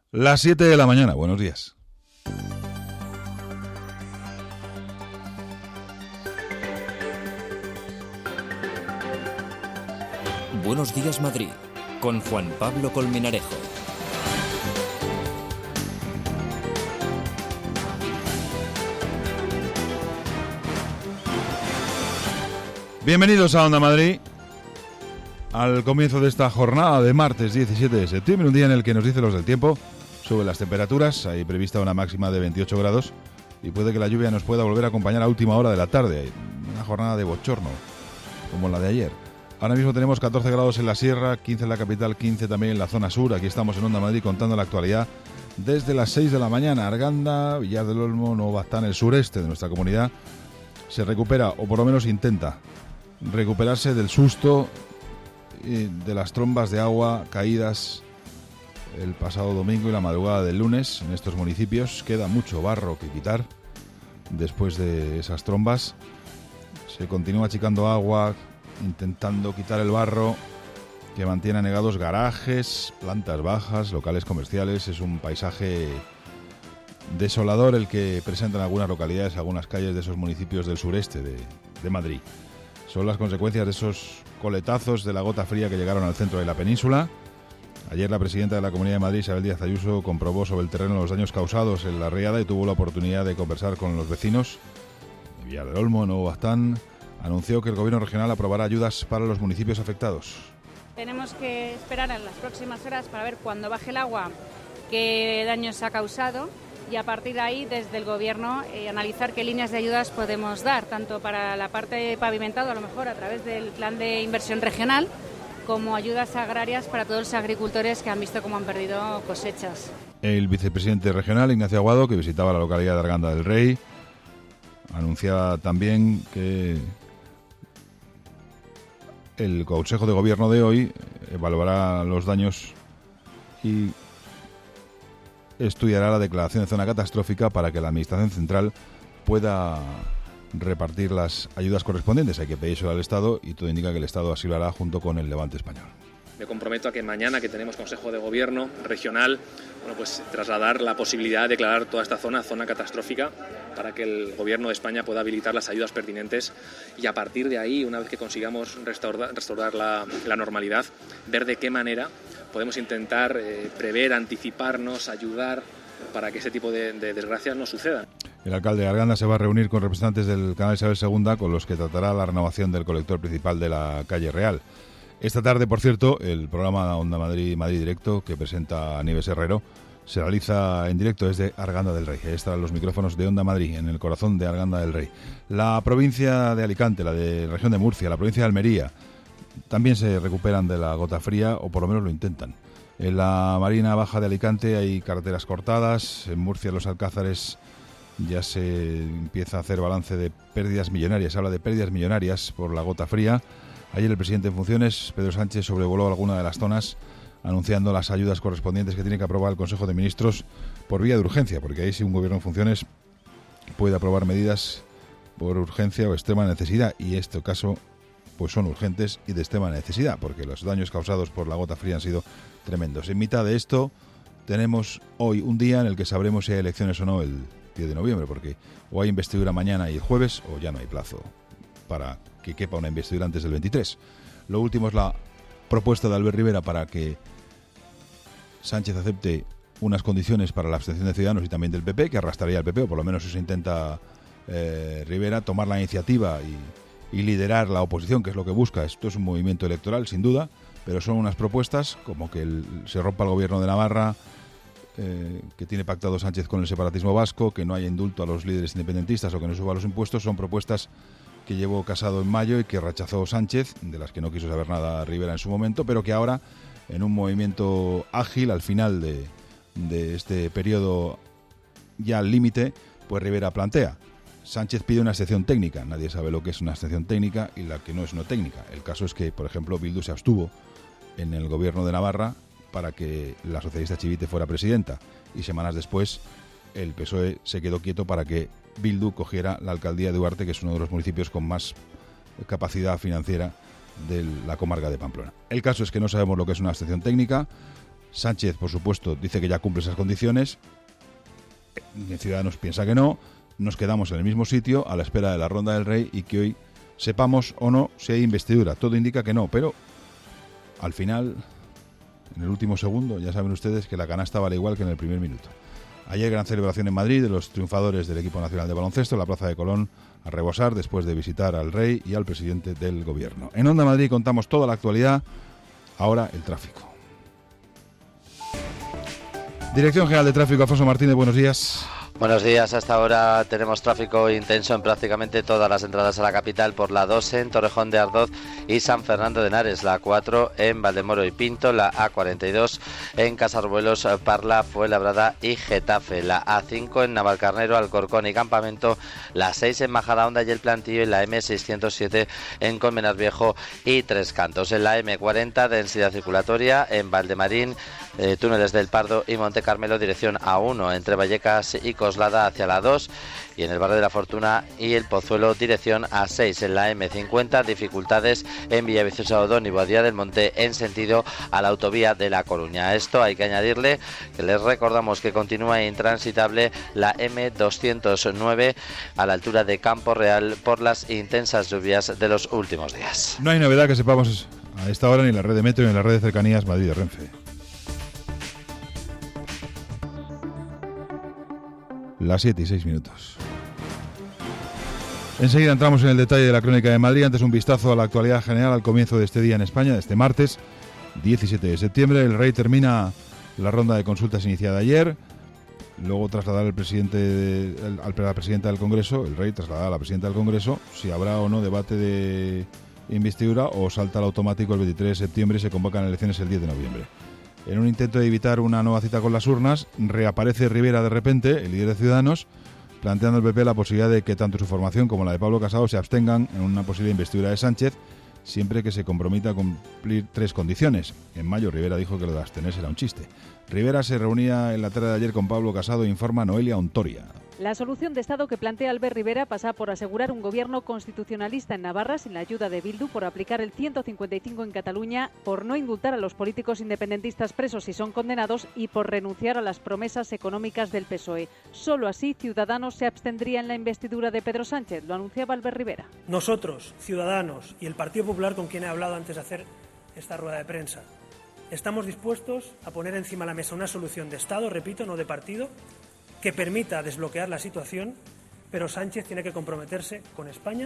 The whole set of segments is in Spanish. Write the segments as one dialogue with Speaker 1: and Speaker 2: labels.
Speaker 1: Las 7 de la mañana, buenos días.
Speaker 2: Buenos días, Madrid, con Juan Pablo Colmenarejo.
Speaker 1: Bienvenidos a Onda Madrid, al comienzo de esta jornada de martes 17 de septiembre, un día en el que nos dicen los del tiempo, suben las temperaturas, hay prevista una máxima de 28 grados y puede que la lluvia nos pueda volver a acompañar a última hora de la tarde, una jornada de bochorno, como la de ayer. Ahora mismo tenemos 14 grados en la sierra, 15 en la capital, 15 también en la zona sur. Aquí estamos en Onda Madrid contando la actualidad desde las 6 de la mañana. Arganda, Villar del Olmo, Nuevo Baztán, el sureste de nuestra comunidad, se recupera, o por lo menos intenta recuperarse del susto de las trombas de agua caídas el pasado domingo y la madrugada del lunes en estos municipios. Queda mucho barro que quitar después de esas trombas. Se continúa achicando agua, intentando quitar el barro que mantiene anegados garajes, plantas bajas, locales comerciales. Es un paisaje desolador el que presentan algunas localidades, algunas calles de esos municipios del sureste de Madrid. Son las consecuencias de esos coletazos de la gota fría que llegaron al centro de la península. Ayer la presidenta de la Comunidad de Madrid, Isabel Díaz Ayuso, comprobó sobre el terreno los daños causados en la riada y tuvo la oportunidad de conversar con los vecinos de Villar del Olmo, Nuevo Baztán. Anunció que el Gobierno regional aprobará ayudas para los municipios afectados.
Speaker 3: Tenemos que esperar en las próximas horas para ver cuando baje el agua qué daños ha causado y a partir de ahí, desde el Gobierno, analizar qué líneas de ayudas podemos dar, tanto para la parte pavimentada, a lo mejor a través del plan de inversión regional, como ayudas agrarias para todos los agricultores que han visto cómo han perdido cosechas.
Speaker 1: El vicepresidente regional, Ignacio Aguado, que visitaba la localidad de Arganda del Rey, anunciaba también que el Consejo de Gobierno de hoy evaluará los daños y estudiará la declaración de zona catastrófica para que la Administración Central pueda repartir las ayudas correspondientes. Hay que pedírselo al Estado y todo indica que el Estado así lo hará junto con el Levante español.
Speaker 4: Me comprometo a que mañana, que tenemos Consejo de Gobierno regional, trasladar la posibilidad de declarar toda esta zona catastrófica para que el Gobierno de España pueda habilitar las ayudas pertinentes y a partir de ahí, una vez que consigamos restaurar la normalidad, ver de qué manera podemos intentar prever, anticiparnos, ayudar para que ese tipo de desgracias no sucedan.
Speaker 1: El alcalde de Arganda se va a reunir con representantes del canal Isabel II con los que tratará la renovación del colector principal de la calle Real. Esta tarde, por cierto, el programa Onda Madrid Directo que presenta Nieves Herrero se realiza en directo desde Arganda del Rey. Ahí están los micrófonos de Onda Madrid, en el corazón de Arganda del Rey. La provincia de Alicante, la de la región de Murcia, la provincia de Almería, también se recuperan de la gota fría, o por lo menos lo intentan. En la Marina Baja de Alicante hay carreteras cortadas. En Murcia, los Alcázares, ya se empieza a hacer balance de pérdidas millonarias. Se habla de pérdidas millonarias por la gota fría. Ayer el presidente en funciones, Pedro Sánchez, sobrevoló alguna de las zonas anunciando las ayudas correspondientes que tiene que aprobar el Consejo de Ministros por vía de urgencia, porque ahí sí un gobierno en funciones puede aprobar medidas por urgencia o extrema necesidad, y en este caso pues son urgentes y de extrema necesidad, porque los daños causados por la gota fría han sido tremendos. En mitad de esto tenemos hoy un día en el que sabremos si hay elecciones o no el 10 de noviembre, porque o hay investidura mañana y el jueves o ya no hay plazo para que quepa una investidura antes del 23. Lo último es la propuesta de Albert Rivera para que Sánchez acepte unas condiciones para la abstención de Ciudadanos y también del PP, que arrastraría al PP, o por lo menos eso intenta Rivera, tomar la iniciativa y liderar la oposición, que es lo que busca. Esto es un movimiento electoral, sin duda, pero son unas propuestas como que se rompa el gobierno de Navarra, que tiene pactado Sánchez con el separatismo vasco, que no haya indulto a los líderes independentistas o que no suba los impuestos. Son propuestas que llevó Casado en mayo y que rechazó Sánchez, de las que no quiso saber nada Rivera en su momento, pero que ahora, en un movimiento ágil, al final de este periodo ya al límite, pues Rivera plantea. Sánchez pide una excepción técnica. Nadie sabe lo que es una excepción técnica y la que no es no técnica. El caso es que, por ejemplo, Bildu se abstuvo en el gobierno de Navarra para que la socialista Chivite fuera presidenta, y semanas después el PSOE se quedó quieto para que Bildu cogiera la alcaldía de Duarte, que es uno de los municipios con más capacidad financiera de la comarca de Pamplona. El caso es que no sabemos lo que es una abstención técnica. Sánchez, por supuesto, dice que ya cumple esas condiciones. Ciudadanos piensa que no. Nos quedamos en el mismo sitio a la espera de la ronda del Rey y que hoy sepamos o no si hay investidura. Todo indica que no, pero al final, en el último segundo, ya saben ustedes que la canasta vale igual que en el primer minuto. Ayer gran celebración en Madrid de los triunfadores del equipo nacional de baloncesto en la Plaza de Colón a rebosar después de visitar al Rey y al presidente del Gobierno. En Onda Madrid contamos toda la actualidad, ahora el tráfico. Dirección General de Tráfico, Alfonso Martínez, buenos días.
Speaker 5: Buenos días, hasta ahora tenemos tráfico intenso en prácticamente todas las entradas a la capital, por la 2 en Torrejón de Ardoz y San Fernando de Henares, la 4 en Valdemoro y Pinto, la A42 en Casarbuelos, Parla, Fuenlabrada y Getafe, la A5 en Navalcarnero, Alcorcón y Campamento, la 6 en Majadahonda y El Plantillo y la M607 en Colmenar Viejo y Tres Cantos. En la M40 densidad circulatoria en Valdemarín, túneles del Pardo y Monte Carmelo, dirección A1 entre Vallecas y Coslada hacia la 2, y en el barrio de la Fortuna y el Pozuelo, dirección A6. En la M50 dificultades en Villaviciosa Odón y Boadilla del Monte en sentido a la autovía de La Coruña. A esto hay que añadirle que les recordamos que continúa intransitable la M209 a la altura de Campo Real por las intensas lluvias de los últimos días.
Speaker 1: No hay novedad que sepamos a esta hora ni en la red de metro ni en la red de cercanías Madrid de Renfe. Las 7:06. Enseguida entramos en el detalle de la crónica de Madrid. Antes un vistazo a la actualidad general al comienzo de este día en España, de este martes 17 de septiembre. El Rey termina la ronda de consultas iniciada ayer. Luego trasladará la presidenta del Congreso, el Rey trasladará a la presidenta del Congreso si habrá o no debate de investidura o salta al automático el 23 de septiembre y se convocan elecciones el 10 de noviembre. En un intento de evitar una nueva cita con las urnas, reaparece Rivera de repente, el líder de Ciudadanos, planteando al PP la posibilidad de que tanto su formación como la de Pablo Casado se abstengan en una posible investidura de Sánchez, siempre que se comprometa a cumplir 3 condiciones. En mayo Rivera dijo que lo de abstenerse era un chiste. Rivera se reunía en la tarde de ayer con Pablo Casado, informa Noelia Ontoria.
Speaker 6: La solución de Estado que plantea Albert Rivera pasa por asegurar un gobierno constitucionalista en Navarra sin la ayuda de Bildu, por aplicar el 155 en Cataluña, por no indultar a los políticos independentistas presos si son condenados y por renunciar a las promesas económicas del PSOE. Solo así Ciudadanos se abstendría en la investidura de Pedro Sánchez, lo anunciaba Albert Rivera.
Speaker 7: Nosotros, Ciudadanos y el Partido Popular, con quien he hablado antes de hacer esta rueda de prensa, estamos dispuestos a poner encima de la mesa una solución de Estado, repito, no de partido, que permita desbloquear la situación, pero Sánchez tiene que comprometerse con España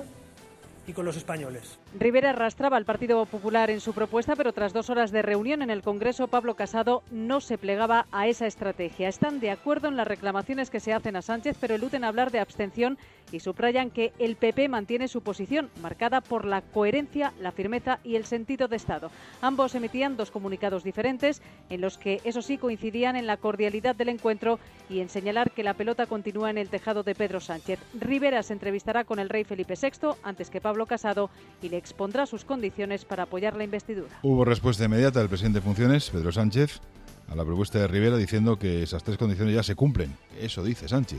Speaker 7: y con los españoles.
Speaker 6: Rivera arrastraba al Partido Popular en su propuesta, pero tras 2 horas de reunión en el Congreso, Pablo Casado no se plegaba a esa estrategia. Están de acuerdo en las reclamaciones que se hacen a Sánchez, pero eluden hablar de abstención y subrayan que el PP mantiene su posición, marcada por la coherencia, la firmeza y el sentido de Estado. Ambos emitían 2 comunicados diferentes, en los que, eso sí, coincidían en la cordialidad del encuentro y en señalar que la pelota continúa en el tejado de Pedro Sánchez. Rivera se entrevistará con el rey Felipe VI antes que Pablo Casado y le expondrá sus condiciones para apoyar la investidura.
Speaker 1: Hubo respuesta inmediata del presidente de funciones, Pedro Sánchez, a la propuesta de Rivera, diciendo que esas 3 condiciones ya se cumplen. Eso dice Sánchez.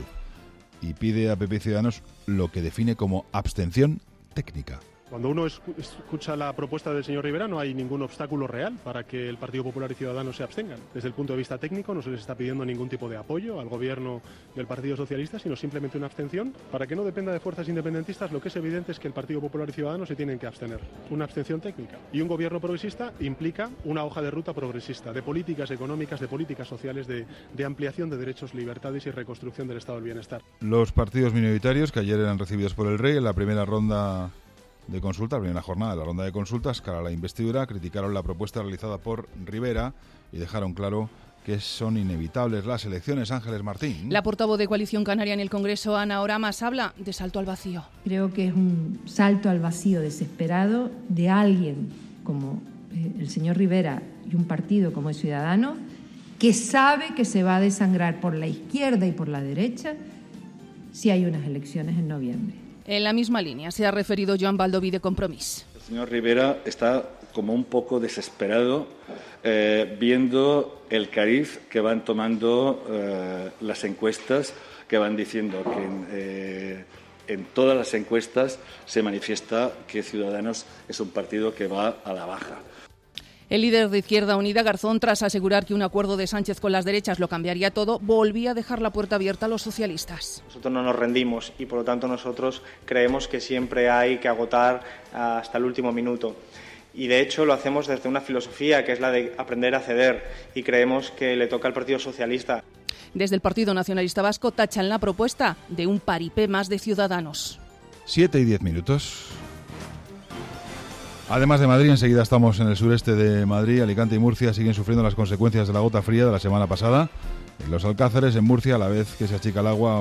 Speaker 1: Y pide a PP y Ciudadanos lo que define como abstención técnica.
Speaker 8: Cuando uno escucha la propuesta del señor Rivera, no hay ningún obstáculo real para que el Partido Popular y Ciudadanos se abstengan. Desde el punto de vista técnico no se les está pidiendo ningún tipo de apoyo al gobierno del Partido Socialista, sino simplemente una abstención para que no dependa de fuerzas independentistas. Lo que es evidente es que el Partido Popular y Ciudadanos se tienen que abstener. Una abstención técnica. Y un gobierno progresista implica una hoja de ruta progresista, de políticas económicas, de políticas sociales, de ampliación de derechos, libertades y reconstrucción del estado del bienestar.
Speaker 1: Los partidos minoritarios que ayer eran recibidos por el Rey en la primera ronda de consulta, la primera jornada de la ronda de consultas, cara a la investidura, criticaron la propuesta realizada por Rivera y dejaron claro que son inevitables las elecciones. Ángeles Martín.
Speaker 9: La portavoz de Coalición Canaria en el Congreso, Ana Oramas, habla de salto al vacío.
Speaker 10: Creo que es un salto al vacío desesperado de alguien como el señor Rivera y un partido como el Ciudadanos, que sabe que se va a desangrar por la izquierda y por la derecha si hay unas elecciones en noviembre.
Speaker 9: En la misma línea se ha referido Joan Baldoví de Compromís.
Speaker 11: El señor Rivera está como un poco desesperado viendo el cariz que van tomando las encuestas, que van diciendo que en todas las encuestas se manifiesta que Ciudadanos es un partido que va a la baja.
Speaker 9: El líder de Izquierda Unida, Garzón, tras asegurar que un acuerdo de Sánchez con las derechas lo cambiaría todo, volvía a dejar la puerta abierta a los socialistas.
Speaker 12: Nosotros no nos rendimos y, por lo tanto, nosotros creemos que siempre hay que agotar hasta el último minuto. Y, de hecho, lo hacemos desde una filosofía que es la de aprender a ceder, y creemos que le toca al Partido Socialista.
Speaker 9: Desde el Partido Nacionalista Vasco tachan la propuesta de un paripé más de Ciudadanos.
Speaker 1: 7:10. Además de Madrid, enseguida estamos en el sureste de Madrid. Alicante y Murcia siguen sufriendo las consecuencias de la gota fría de la semana pasada. En los Alcázares, en Murcia, a la vez que se achica el agua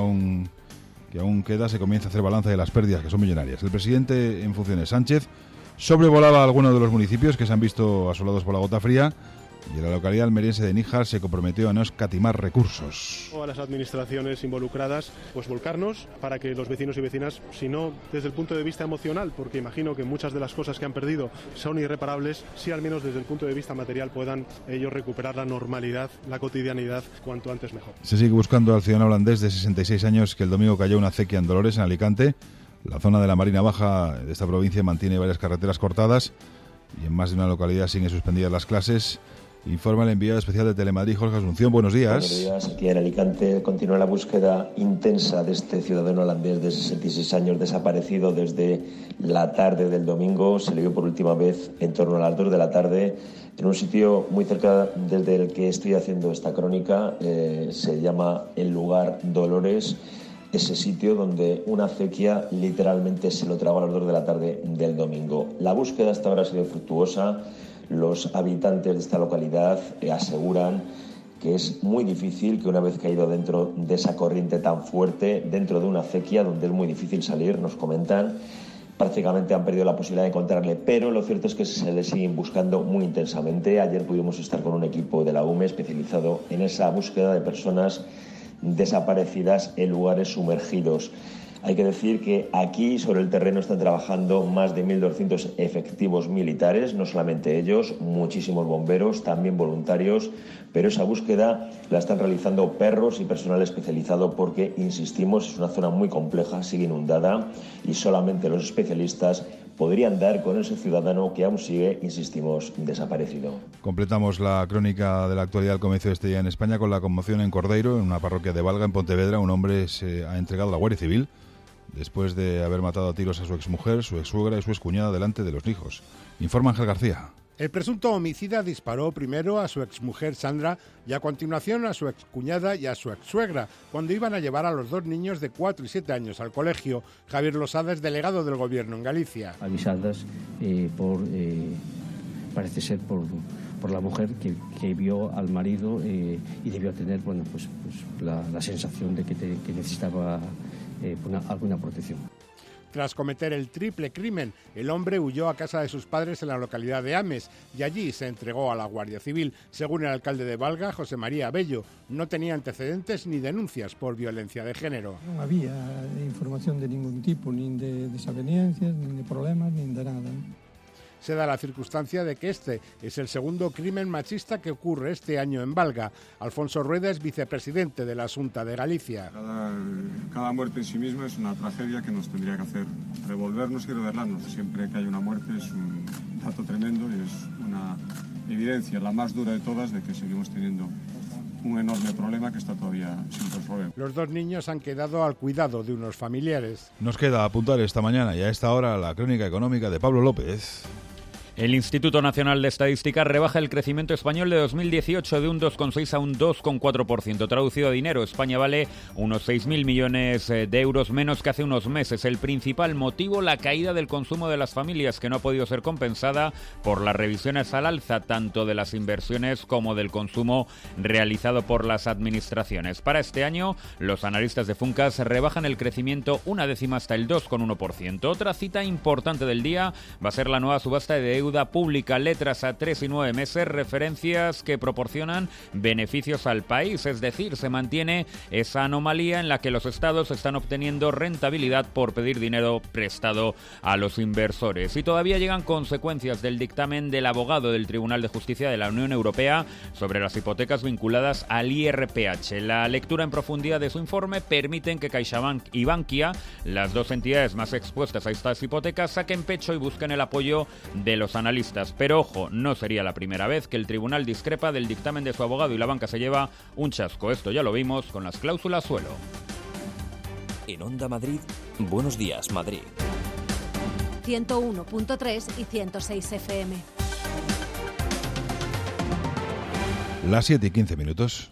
Speaker 1: que aún queda, se comienza a hacer balance de las pérdidas, que son millonarias. El presidente en funciones, Sánchez, sobrevolaba algunos de los municipios que se han visto asolados por la gota fría, y en la localidad almeriense de Níjar se comprometió a no escatimar recursos.
Speaker 8: A las administraciones involucradas, pues volcarnos para que los vecinos y vecinas, si no desde el punto de vista emocional, porque imagino que muchas de las cosas que han perdido son irreparables, sí al menos desde el punto de vista material puedan ellos recuperar la normalidad, la cotidianidad, cuanto antes mejor.
Speaker 1: Se sigue buscando al ciudadano holandés de 66 años que el domingo cayó una acequia en Dolores, en Alicante. La zona de la Marina Baja de esta provincia mantiene varias carreteras cortadas y en más de una localidad siguen suspendidas las clases. Informa el enviado especial de Telemadrid, Jorge Asunción. Buenos días.
Speaker 13: Buenos días. Aquí en Alicante continúa la búsqueda intensa de este ciudadano holandés de 66 años desaparecido desde la tarde del domingo. Se le vio por última vez en torno a las 2 de la tarde en un sitio muy cerca desde el que estoy haciendo esta crónica. Se llama el lugar Dolores. Ese sitio donde una acequia literalmente se lo tragó a las 2 de la tarde del domingo. La búsqueda hasta ahora ha sido fructuosa. Los habitantes de esta localidad aseguran que es muy difícil que una vez caído dentro de esa corriente tan fuerte, dentro de una acequia donde es muy difícil salir, nos comentan, prácticamente han perdido la posibilidad de encontrarle, pero lo cierto es que se le siguen buscando muy intensamente. Ayer pudimos estar con un equipo de la UME especializado en esa búsqueda de personas desaparecidas en lugares sumergidos. Hay que decir que aquí sobre el terreno están trabajando más de 1.200 efectivos militares, no solamente ellos, muchísimos bomberos, también voluntarios, pero esa búsqueda la están realizando perros y personal especializado porque, insistimos, es una zona muy compleja, sigue inundada y solamente los especialistas podrían dar con ese ciudadano que aún sigue, insistimos, desaparecido.
Speaker 1: Completamos la crónica de la actualidad del comercio de este día en España con la conmoción en Cordeiro, en una parroquia de Valga, en Pontevedra. Un hombre se ha entregado a la Guardia Civil después de haber matado a tiros a su exmujer, su exsuegra y su excuñada delante de los hijos. Informa Ángel García.
Speaker 14: El presunto homicida disparó primero a su exmujer Sandra y a continuación a su excuñada y a su exsuegra cuando iban a llevar a los dos niños de 4 y 7 años al colegio. Javier Losada es delegado del Gobierno en Galicia.
Speaker 15: Avisadas parece ser por la mujer que vio al marido y debió tener la sensación de que necesitaba alguna protección.
Speaker 14: Tras cometer el triple crimen, el hombre huyó a casa de sus padres en la localidad de Ames y allí se entregó a la Guardia Civil. Según el alcalde de Valga, José María Abello, no tenía antecedentes ni denuncias por violencia de género.
Speaker 16: No había información de ningún tipo, ni de desavenencias, ni de problemas, ni de nada.
Speaker 14: Se da la circunstancia de que este es el segundo crimen machista que ocurre este año en Valga. Alfonso Rueda es vicepresidente de la Xunta de Galicia.
Speaker 17: Cada muerte en sí misma es una tragedia que nos tendría que hacer revolvernos y revelarnos. Siempre que hay una muerte es un dato tremendo y es una evidencia, la más dura de todas, de que seguimos teniendo un enorme problema que está todavía sin resolver.
Speaker 14: Los dos niños han quedado al cuidado de unos familiares.
Speaker 1: Nos queda apuntar esta mañana y a esta hora la crónica económica de Pablo López.
Speaker 18: El Instituto Nacional de Estadística rebaja el crecimiento español de 2018 de un 2,6 a un 2,4%. Traducido a dinero, España vale unos 6.000 millones de euros menos que hace unos meses. El principal motivo, la caída del consumo de las familias, que no ha podido ser compensada por las revisiones al alza, tanto de las inversiones como del consumo realizado por las administraciones. Para este año, los analistas de Funcas rebajan el crecimiento una décima hasta el 2,1%. Otra cita importante del día va a ser la nueva subasta de deuda pública, letras a 3 y 9 meses, referencias que proporcionan beneficios al país, es decir, se mantiene esa anomalía en la que los estados están obteniendo rentabilidad por pedir dinero prestado a los inversores. Y todavía llegan consecuencias del dictamen del abogado del Tribunal de Justicia de la Unión Europea sobre las hipotecas vinculadas al IRPH. La lectura en profundidad de su informe permiten que CaixaBank y Bankia, las dos entidades más expuestas a estas hipotecas, saquen pecho y busquen el apoyo de los los analistas. Pero ojo, no sería la primera vez que el tribunal discrepa del dictamen de su abogado y la banca se lleva un chasco. Esto ya lo vimos con las cláusulas suelo.
Speaker 2: En Onda Madrid, Buenos Días Madrid.
Speaker 19: 101.3 y 106 FM.
Speaker 1: Las 7:15.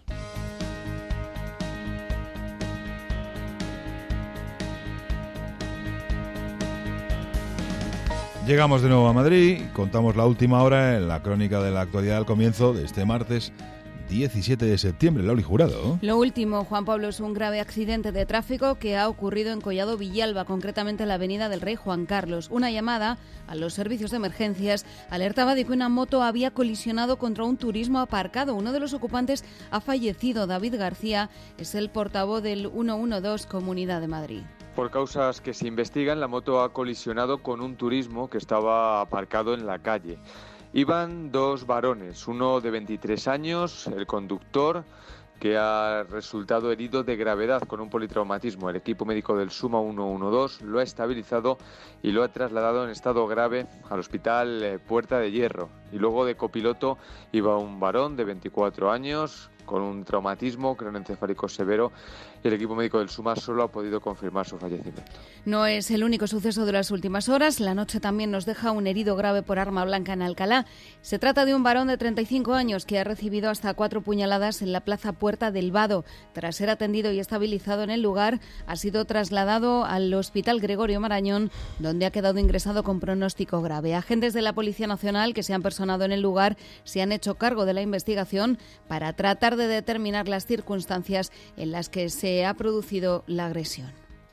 Speaker 1: Llegamos de nuevo a Madrid y contamos la última hora en la crónica de la actualidad al comienzo de este martes 17 de septiembre. Loli Jurado.
Speaker 9: Lo último, Juan Pablo, es un grave accidente de tráfico que ha ocurrido en Collado Villalba, concretamente en la avenida del Rey Juan Carlos. Una llamada a los servicios de emergencias alertaba de que una moto había colisionado contra un turismo aparcado. Uno de los ocupantes ha fallecido. David García es el portavoz del 112 Comunidad de Madrid.
Speaker 20: Por causas que se investigan, la moto ha colisionado con un turismo que estaba aparcado en la calle. Iban dos varones, uno de 23 años, el conductor, que ha resultado herido de gravedad con un politraumatismo. El equipo médico del SUMA 112 lo ha estabilizado y lo ha trasladado en estado grave al hospital Puerta de Hierro. Y luego de copiloto iba un varón de 24 años con un traumatismo craneoencefálico severo y el equipo médico del SUMA solo ha podido confirmar su fallecimiento.
Speaker 9: No es el único suceso de las últimas horas. La noche también nos deja un herido grave por arma blanca en Alcalá. Se trata de un varón de 35 años que ha recibido hasta 4 puñaladas en la plaza Puerta del Vado. Tras ser atendido y estabilizado en el lugar, ha sido trasladado al Hospital Gregorio Marañón, donde ha quedado ingresado con pronóstico grave. Agentes de la Policía Nacional que se han personado en el lugar se han hecho cargo de la investigación para tratar de determinar las circunstancias en las que se ha producido la agresión.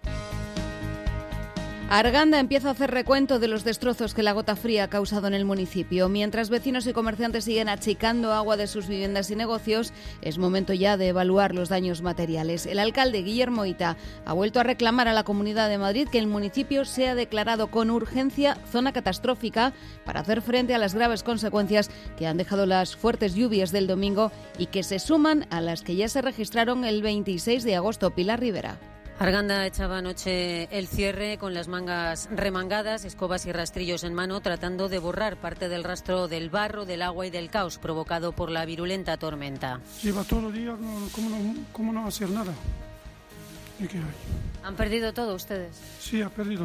Speaker 9: Arganda empieza a hacer recuento de los destrozos que la gota fría ha causado en el municipio. Mientras vecinos y comerciantes siguen achicando agua de sus viviendas y negocios, es momento ya de evaluar los daños materiales. El alcalde Guillermo Ita ha vuelto a reclamar a la Comunidad de Madrid que el municipio sea declarado con urgencia zona catastrófica para hacer frente a las graves consecuencias que han dejado las fuertes lluvias del domingo y que se suman a las que ya se registraron el 26 de agosto. Pilar Rivera.
Speaker 21: Arganda echaba anoche el cierre con las mangas remangadas, escobas y rastrillos en mano, tratando de borrar parte del rastro del barro, del agua y del caos provocado por la virulenta tormenta.
Speaker 22: Lleva todo el día, ¿cómo no hacer nada? ¿Y qué hay?
Speaker 21: ¿Han perdido todo ustedes?
Speaker 22: Sí, ha perdido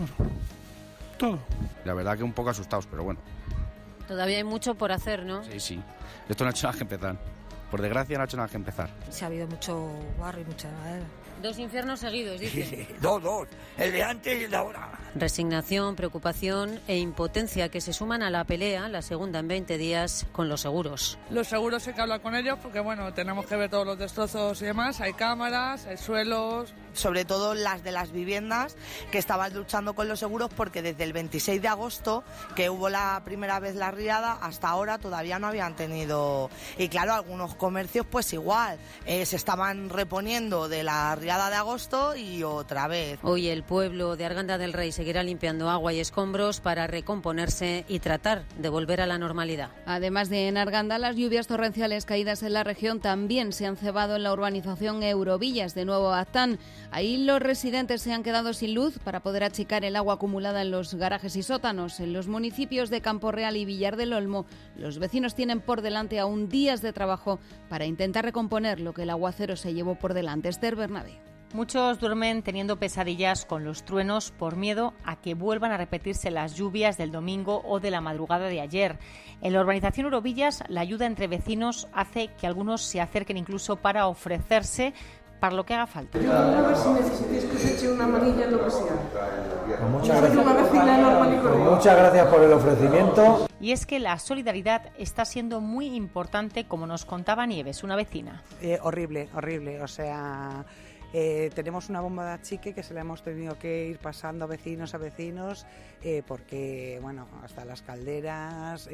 Speaker 22: todo.
Speaker 23: La verdad que un poco asustados, pero bueno.
Speaker 21: Todavía hay mucho por hacer, ¿no?
Speaker 23: Sí. Esto no ha hecho nada que empezar. Por desgracia no ha hecho nada que empezar.
Speaker 24: Se ha habido mucho barro y mucha madera.
Speaker 21: 2 infiernos seguidos, dice.
Speaker 25: Dos. El de antes y el de ahora.
Speaker 21: Resignación, preocupación e impotencia que se suman a la pelea, la segunda en 20 días, con los seguros.
Speaker 26: Los seguros hay que hablar con ellos porque, bueno, tenemos que ver todos los destrozos y demás. Hay cámaras, hay suelos.
Speaker 27: Sobre todo las de las viviendas que estaban luchando con los seguros porque desde el 26 de agosto, que hubo la primera vez la riada, hasta ahora todavía no habían tenido. Y claro, algunos comercios pues igual, se estaban reponiendo de la riada de agosto y otra vez.
Speaker 21: Hoy el pueblo de Arganda del Rey seguirá limpiando agua y escombros para recomponerse y tratar de volver a la normalidad.
Speaker 9: Además de en Arganda, las lluvias torrenciales caídas en la región también se han cebado en la urbanización Eurovillas de Nuevo Actán. Ahí los residentes se han quedado sin luz para poder achicar el agua acumulada en los garajes y sótanos. En los municipios de Campo Real y Villar del Olmo, los vecinos tienen por delante aún días de trabajo para intentar recomponer lo que el aguacero se llevó por delante. Esther Bernabé.
Speaker 28: Muchos duermen teniendo pesadillas con los truenos por miedo a que vuelvan a repetirse las lluvias del domingo o de la madrugada de ayer. En la urbanización Eurovillas, la ayuda entre vecinos hace que algunos se acerquen incluso para ofrecerse para lo que haga falta.
Speaker 29: Yo a ver si necesitáis que os eche una manilla, lo que sea.
Speaker 30: Muchas gracias por el ofrecimiento.
Speaker 28: Y es que la solidaridad está siendo muy importante, como nos contaba Nieves, una vecina.
Speaker 31: Horrible, o sea... tenemos una bomba de achique que se la hemos tenido que ir pasando vecinos a vecinos porque, bueno, hasta las calderas,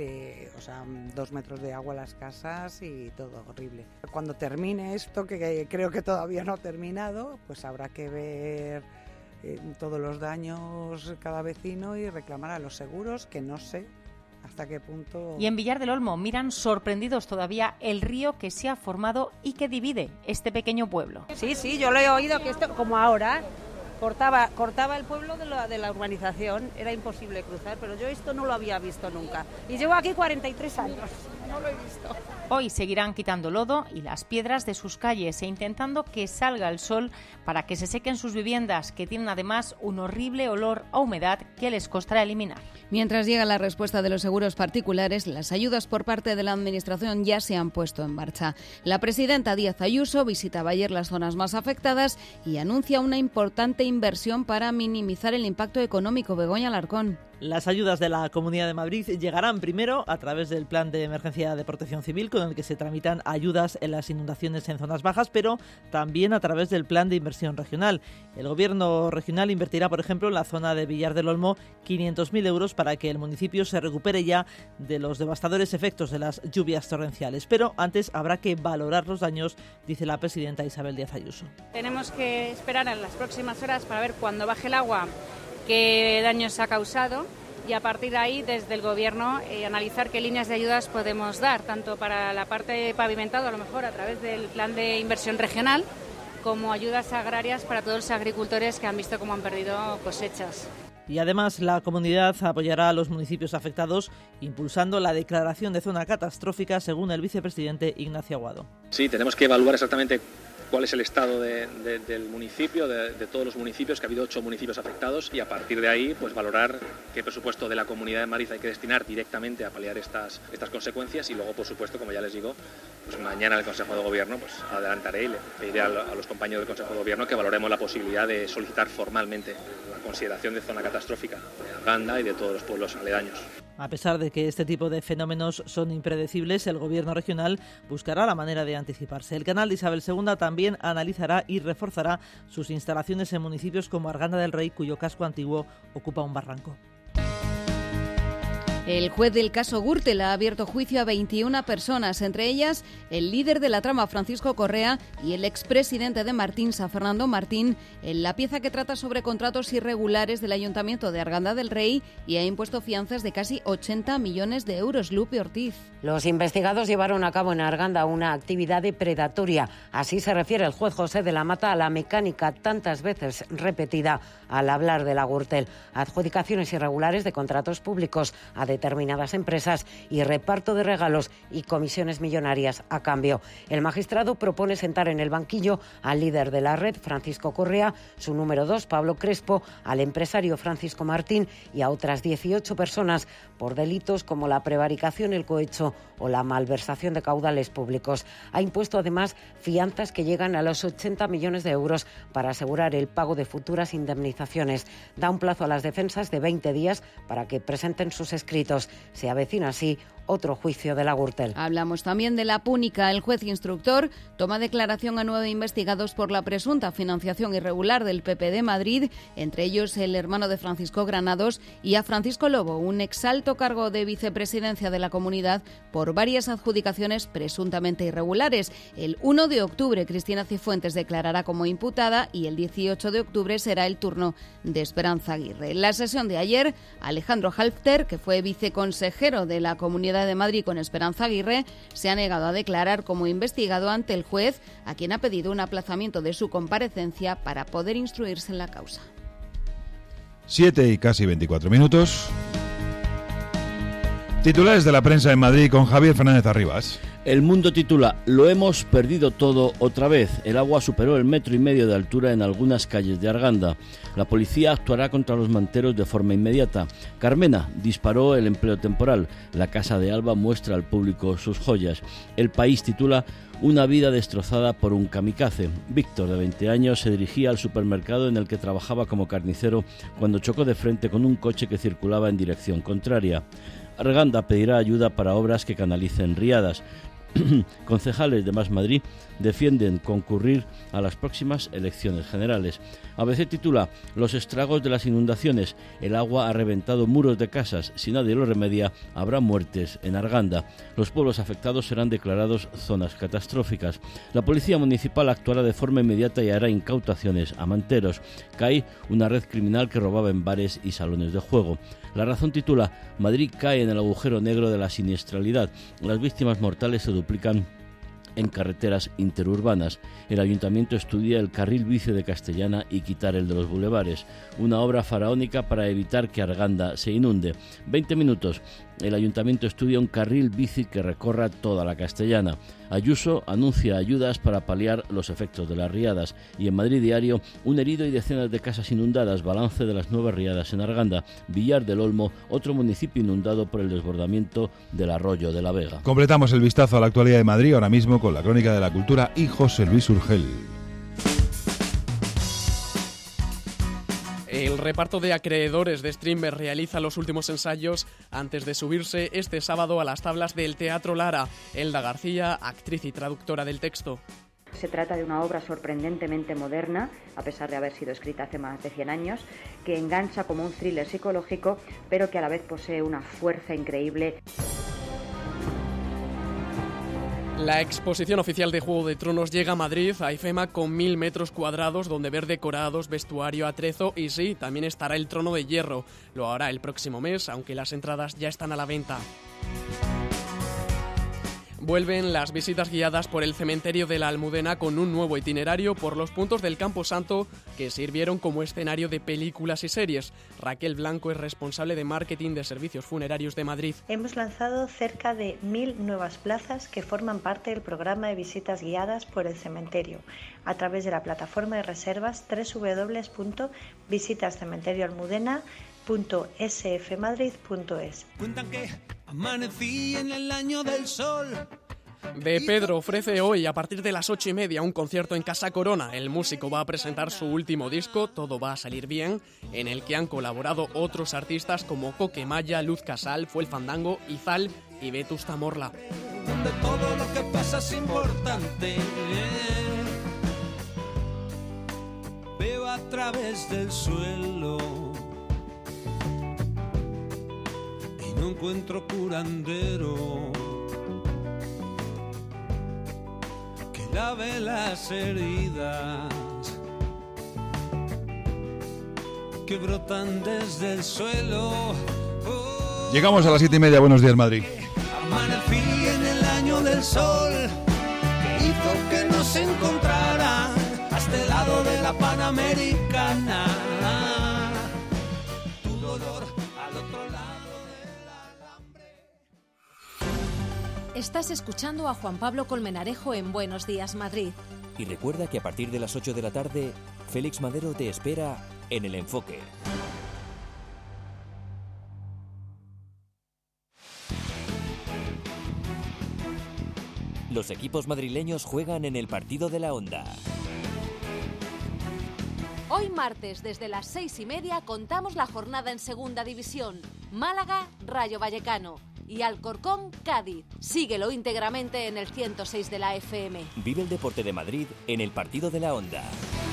Speaker 31: 2 metros de agua a las casas y todo horrible. Cuando termine esto, que creo que todavía no ha terminado, pues habrá que ver todos los daños cada vecino y reclamar a los seguros, que no sé hasta qué punto.
Speaker 28: Y en Villar del Olmo miran sorprendidos todavía el río que se ha formado y que divide este pequeño pueblo.
Speaker 24: Sí, yo lo he oído, que esto, como ahora,
Speaker 3: cortaba el pueblo de la urbanización, era imposible cruzar, pero yo esto no lo había visto nunca. Y llevo aquí 43 años, no lo he visto.
Speaker 28: Hoy seguirán quitando lodo y las piedras de sus calles e intentando que salga el sol para que se sequen sus viviendas, que tienen además un horrible olor a humedad que les costará eliminar.
Speaker 9: Mientras llega la respuesta de los seguros particulares, las ayudas por parte de la Administración ya se han puesto en marcha. La presidenta Díaz Ayuso visitaba ayer las zonas más afectadas y anuncia una importante inversión para minimizar el impacto económico. Begoña Alarcón.
Speaker 4: Las ayudas de la Comunidad de Madrid llegarán primero a través del Plan de Emergencia de Protección Civil, con el que se tramitan ayudas en las inundaciones en zonas bajas, pero también a través del Plan de Inversión Regional. El Gobierno regional invertirá, por ejemplo, en la zona de Villar del Olmo 500.000 euros para que el municipio se recupere ya de los devastadores efectos de las lluvias torrenciales. Pero antes habrá que valorar los daños, dice la presidenta Isabel Díaz Ayuso.
Speaker 5: Tenemos que esperar en las próximas horas para ver cuando baje el agua qué daños ha causado y a partir de ahí, desde el Gobierno, analizar qué líneas de ayudas podemos dar, tanto para la parte pavimentada, a lo mejor a través del Plan de Inversión Regional, como ayudas agrarias para todos los agricultores que han visto cómo han perdido cosechas.
Speaker 4: Y además la comunidad apoyará a los municipios afectados impulsando la declaración de zona catastrófica, según el vicepresidente Ignacio Aguado.
Speaker 6: Sí, tenemos que evaluar exactamente cuál es el estado del municipio, de todos los municipios, que ha habido 8 municipios afectados, y a partir de ahí pues valorar qué presupuesto de la Comunidad de Madrid hay que destinar directamente a paliar estas consecuencias, y luego, por supuesto, como ya les digo, pues mañana en el Consejo de Gobierno pues adelantaré y le pediré a los compañeros del Consejo de Gobierno que valoremos la posibilidad de solicitar formalmente la consideración de zona catastrófica de Arganda y de todos los pueblos aledaños.
Speaker 4: A pesar de que este tipo de fenómenos son impredecibles, el Gobierno regional buscará la manera de anticiparse. El canal de Isabel II también analizará y reforzará sus instalaciones en municipios como Arganda del Rey, cuyo casco antiguo ocupa un barranco.
Speaker 9: El juez del caso Gürtel ha abierto juicio a 21 personas, entre ellas el líder de la trama, Francisco Correa, y el expresidente de Martínsa, Fernando Martín, en la pieza que trata sobre contratos irregulares del Ayuntamiento de Arganda del Rey y ha impuesto fianzas de casi 80 millones de euros. Lupe Ortiz.
Speaker 7: Los investigados llevaron a cabo en Arganda una actividad depredatoria. Así se refiere el juez José de la Mata a la mecánica tantas veces repetida al hablar de la Gürtel. Adjudicaciones irregulares de contratos públicos a determinadas empresas y reparto de regalos y comisiones millonarias a cambio. El magistrado propone sentar en el banquillo al líder de la red, Francisco Correa, su número 2, Pablo Crespo, al empresario Francisco Martín y a otras 18 personas por delitos como la prevaricación, el cohecho o la malversación de caudales públicos. Ha impuesto además fianzas que llegan a los 80 millones de euros para asegurar el pago de futuras indemnizaciones. Da un plazo a las defensas de 20 días para que presenten sus escritos. Se avecina así otro juicio de la Gürtel.
Speaker 9: Hablamos también de la Púnica. El juez instructor toma declaración a 9 investigados por la presunta financiación irregular del PP de Madrid, entre ellos el hermano de Francisco Granados, y a Francisco Lobo, un exalto cargo de vicepresidencia de la comunidad, por varias adjudicaciones presuntamente irregulares. El 1 de octubre Cristina Cifuentes declarará como imputada y el 18 de octubre será el turno de Esperanza Aguirre. En la sesión de ayer, Alejandro Halfter, que fue viceconsejero de la Comunidad de Madrid con Esperanza Aguirre, se ha negado a declarar como investigado ante el juez, a quien ha pedido un aplazamiento de su comparecencia para poder instruirse en la causa.
Speaker 1: 7 y casi 24 minutos. Titulares de la prensa en Madrid con Javier Fernández Arribas.
Speaker 8: El Mundo titula: lo hemos perdido todo otra vez. El agua superó el 1,5 metros de altura en algunas calles de Arganda. La policía actuará contra los manteros de forma inmediata. Carmena disparó el empleo temporal. La Casa de Alba muestra al público sus joyas. El País titula: una vida destrozada por un kamikaze. Víctor, de 20 años, se dirigía al supermercado en el que trabajaba como carnicero cuando chocó de frente con un coche que circulaba en dirección contraria. Arganda pedirá ayuda para obras que canalicen riadas. Concejales de Más Madrid defienden concurrir a las próximas elecciones generales. ABC titula: los estragos de las inundaciones. El agua ha reventado muros de casas. Si nadie lo remedia, habrá muertes en Arganda. Los pueblos afectados serán declarados zonas catastróficas. La policía municipal actuará de forma inmediata y hará incautaciones a manteros. CAI, una red criminal que robaba en bares y salones de juego. La Razón titula: Madrid cae en el agujero negro de la siniestralidad. Las víctimas mortales se duplican en carreteras interurbanas. El Ayuntamiento estudia el carril bici de Castellana y quitar el de los bulevares, una obra faraónica para evitar que Arganda se inunde. 20 minutos. El Ayuntamiento estudia un carril bici que recorra toda la Castellana. Ayuso anuncia ayudas para paliar los efectos de las riadas. Y en Madrid Diario, un herido y decenas de casas inundadas, balance de las nuevas riadas en Arganda. Villar del Olmo, otro municipio inundado por el desbordamiento del arroyo de la Vega.
Speaker 1: Completamos el vistazo a la actualidad de Madrid ahora mismo con la Crónica de la Cultura y José Luis Urgel.
Speaker 2: El reparto de acreedores de Strindberg realiza los últimos ensayos antes de subirse este sábado a las tablas del Teatro Lara. Elda García, actriz y traductora del texto.
Speaker 10: Se trata de una obra sorprendentemente moderna, a pesar de haber sido escrita hace más de 100 años, que engancha como un thriller psicológico, pero que a la vez posee una fuerza increíble.
Speaker 2: La exposición oficial de Juego de Tronos llega a Madrid, a IFEMA, con 1000 metros cuadrados, donde ver decorados, vestuario, atrezo y sí, también estará el Trono de Hierro. Lo hará el próximo mes, aunque las entradas ya están a la venta. Vuelven las visitas guiadas por el cementerio de la Almudena con un nuevo itinerario por los puntos del Campo Santo que sirvieron como escenario de películas y series. Raquel Blanco es responsable de marketing de Servicios Funerarios de Madrid.
Speaker 11: Hemos lanzado cerca de 1000 nuevas plazas que forman parte del programa de visitas guiadas por el cementerio a través de la plataforma de reservas www.visitascementerioalmudena.sfmadrid.es.
Speaker 12: Cuentan que amanecí en el año del sol.
Speaker 2: De Pedro ofrece hoy a partir de las 8:30 un concierto en Casa Corona. El músico va a presentar su último disco, Todo va a salir bien, en el que han colaborado otros artistas como Coque Maya, Luz Casal, Fue el Fandango, Izal y Vetusta Morla.
Speaker 12: Donde todo lo que pasa es importante. Veo a través del suelo y no encuentro curandero que lave las heridas que brotan desde el suelo.
Speaker 1: Llegamos a las 7:30. Buenos días, Madrid.
Speaker 12: Amanecí en el año del sol que hizo que nos encontraran a este lado de la Panamericana. Tu dolor al otro lado del alambre.
Speaker 13: Estás escuchando a Juan Pablo Colmenarejo en Buenos Días, Madrid.
Speaker 14: Y recuerda que a partir de las 8 de la tarde, Félix Madero te espera en El Enfoque. Los equipos madrileños juegan en el partido de la Onda.
Speaker 13: Hoy martes, desde las 6:30, contamos la jornada en Segunda División. Málaga, Rayo Vallecano y Alcorcón, Cádiz. Síguelo íntegramente en el 106 de la FM.
Speaker 14: Vive el deporte de Madrid en el partido de la Onda.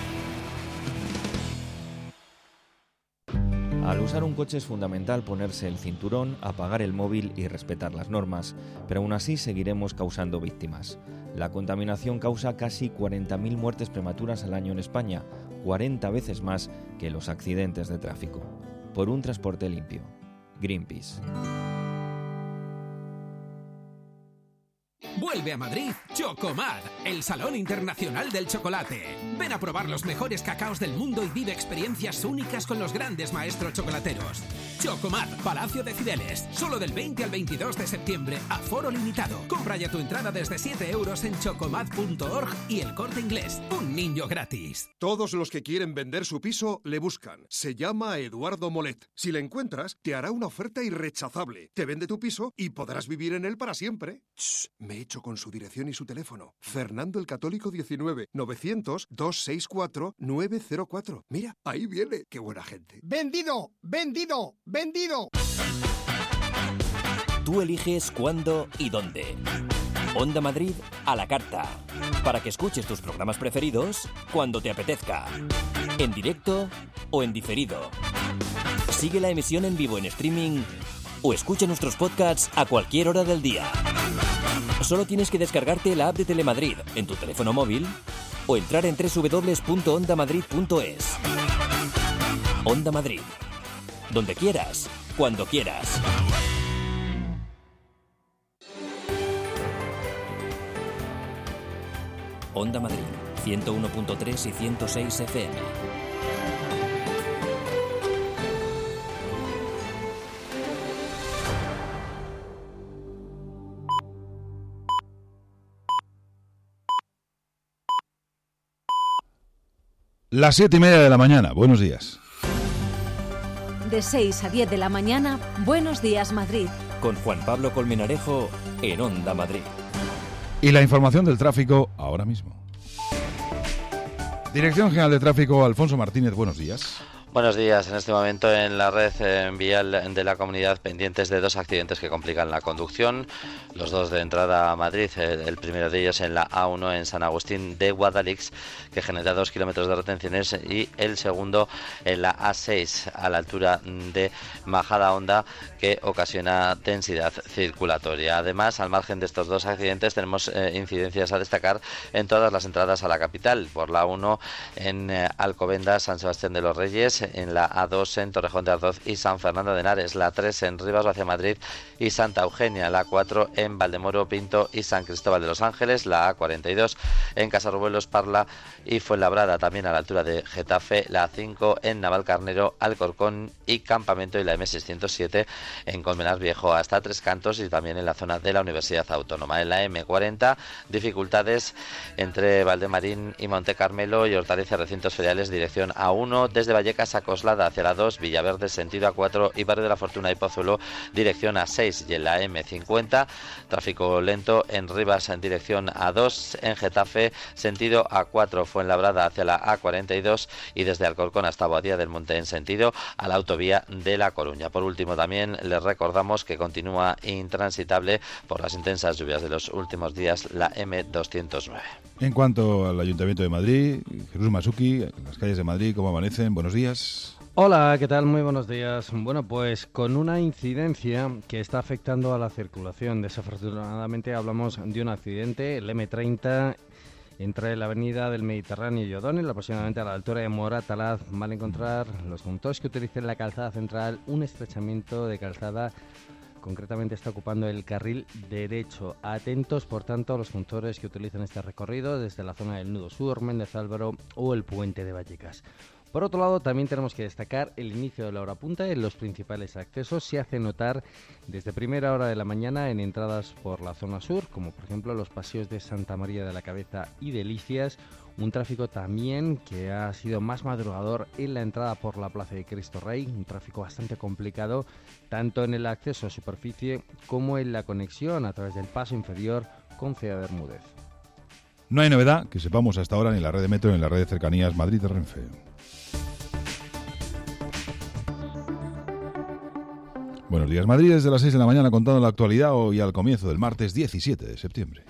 Speaker 15: Al usar un coche es fundamental ponerse el cinturón, apagar el móvil y respetar las normas, pero aún así seguiremos causando víctimas. La contaminación causa casi 40.000 muertes prematuras al año en España, 40 veces más que los accidentes de tráfico. Por un transporte limpio. Greenpeace.
Speaker 16: Vuelve a Madrid Chocomad, el Salón Internacional del Chocolate. Ven a probar los mejores cacaos del mundo y vive experiencias únicas con los grandes maestros chocolateros. Chocomad, Palacio de Cibeles, solo del 20 al 22 de septiembre, aforo limitado. Compra ya tu entrada desde 7 euros en chocomad.org y El Corte Inglés, un niño gratis.
Speaker 17: Todos los que quieren vender su piso le buscan. Se llama Eduardo Molet. Si le encuentras, te hará una oferta irrechazable. Te vende tu piso y podrás vivir en él para siempre. Shh, me he hecho con su dirección y su teléfono. Fernando el Católico 19 900-264-904. Mira, ahí viene. Qué buena gente.
Speaker 18: ¡Vendido! ¡Vendido! ¡Vendido!
Speaker 14: Tú eliges cuándo y dónde. Onda Madrid a la carta. Para que escuches tus programas preferidos cuando te apetezca. En directo o en diferido. Sigue la emisión en vivo en streaming o escucha nuestros podcasts a cualquier hora del día. Solo tienes que descargarte la app de Telemadrid en tu teléfono móvil o entrar en www.ondamadrid.es. Onda Madrid. Donde quieras, cuando quieras. Onda Madrid, 101.3 y 106 FM.
Speaker 1: Las 7:30 de la mañana. Buenos días.
Speaker 13: De 6 a 10 de la mañana, Buenos Días Madrid.
Speaker 14: Con Juan Pablo Colmenarejo en Onda Madrid.
Speaker 1: Y la información del tráfico ahora mismo. Dirección General de Tráfico, Alfonso Martínez, buenos días.
Speaker 19: Buenos días. En este momento en la red vial de la comunidad pendientes de dos accidentes que complican la conducción. Los dos de entrada a Madrid, el primero de ellos en la A1 en San Agustín de Guadalix, que genera 2 kilómetros de retenciones, y el segundo en la A6 a la altura de Majadahonda, que ocasiona densidad circulatoria. Además, al margen de estos dos accidentes, tenemos incidencias a destacar en todas las entradas a la capital. Por la 1 en Alcobendas, San Sebastián de los Reyes, en la A2 en Torrejón de Ardoz y San Fernando de Henares, la 3 en Rivas hacia Madrid y Santa Eugenia, la 4 en Valdemoro, Pinto y San Cristóbal de los Ángeles, la A42 en Casarruelos, Parla y Fuenlabrada, también a la altura de Getafe, la 5 en Navalcarnero, Alcorcón y Campamento, y la M607 en Colmenar Viejo hasta Tres Cantos, y también en la zona de la Universidad Autónoma. En la M40, dificultades entre Valdemarín y Monte Carmelo y Hortaleza, recintos feriales, dirección A1, desde Vallecas a Coslada hacia la 2, Villaverde sentido A4 y Barrio de la Fortuna y Pozuelo dirección A6. Y en la M50, tráfico lento en Rivas en dirección A2, en Getafe sentido A4, Fuenlabrada hacia la A42 y desde Alcorcón hasta Boadilla del Monte en sentido a la autovía de La Coruña. Por último, también les recordamos que continúa intransitable por las intensas lluvias de los últimos días la M209.
Speaker 1: En cuanto al Ayuntamiento de Madrid, Jesús Masuki, las calles de Madrid, ¿cómo amanecen? Buenos días.
Speaker 20: Hola, ¿qué tal? Muy buenos días. Bueno, pues con una incidencia que está afectando a la circulación. Desafortunadamente hablamos de un accidente, el M30, entre la avenida del Mediterráneo y O'Donnell, aproximadamente a la altura de Moratalaz. Van a encontrar los conductores que utilicen la calzada central un estrechamiento de calzada. Concretamente está ocupando el carril derecho. Atentos, por tanto, a los conductores que utilicen este recorrido desde la zona del Nudo Sur, Méndez Álvaro o el Puente de Vallecas. Por otro lado, también tenemos que destacar el inicio de la hora punta en los principales accesos. Se hace notar desde primera hora de la mañana en entradas por la zona sur, como por ejemplo los paseos de Santa María de la Cabeza y Delicias. Un tráfico también que ha sido más madrugador en la entrada por la Plaza de Cristo Rey. Un tráfico bastante complicado, tanto en el acceso a superficie como en la conexión a través del paso inferior con Ciudad Bermúdez.
Speaker 1: No hay novedad que sepamos hasta ahora ni en la red de metro ni en la red de cercanías Madrid de Renfe. Buenos días, Madrid, desde las 6 de la mañana contando la actualidad hoy al comienzo del martes 17 de septiembre.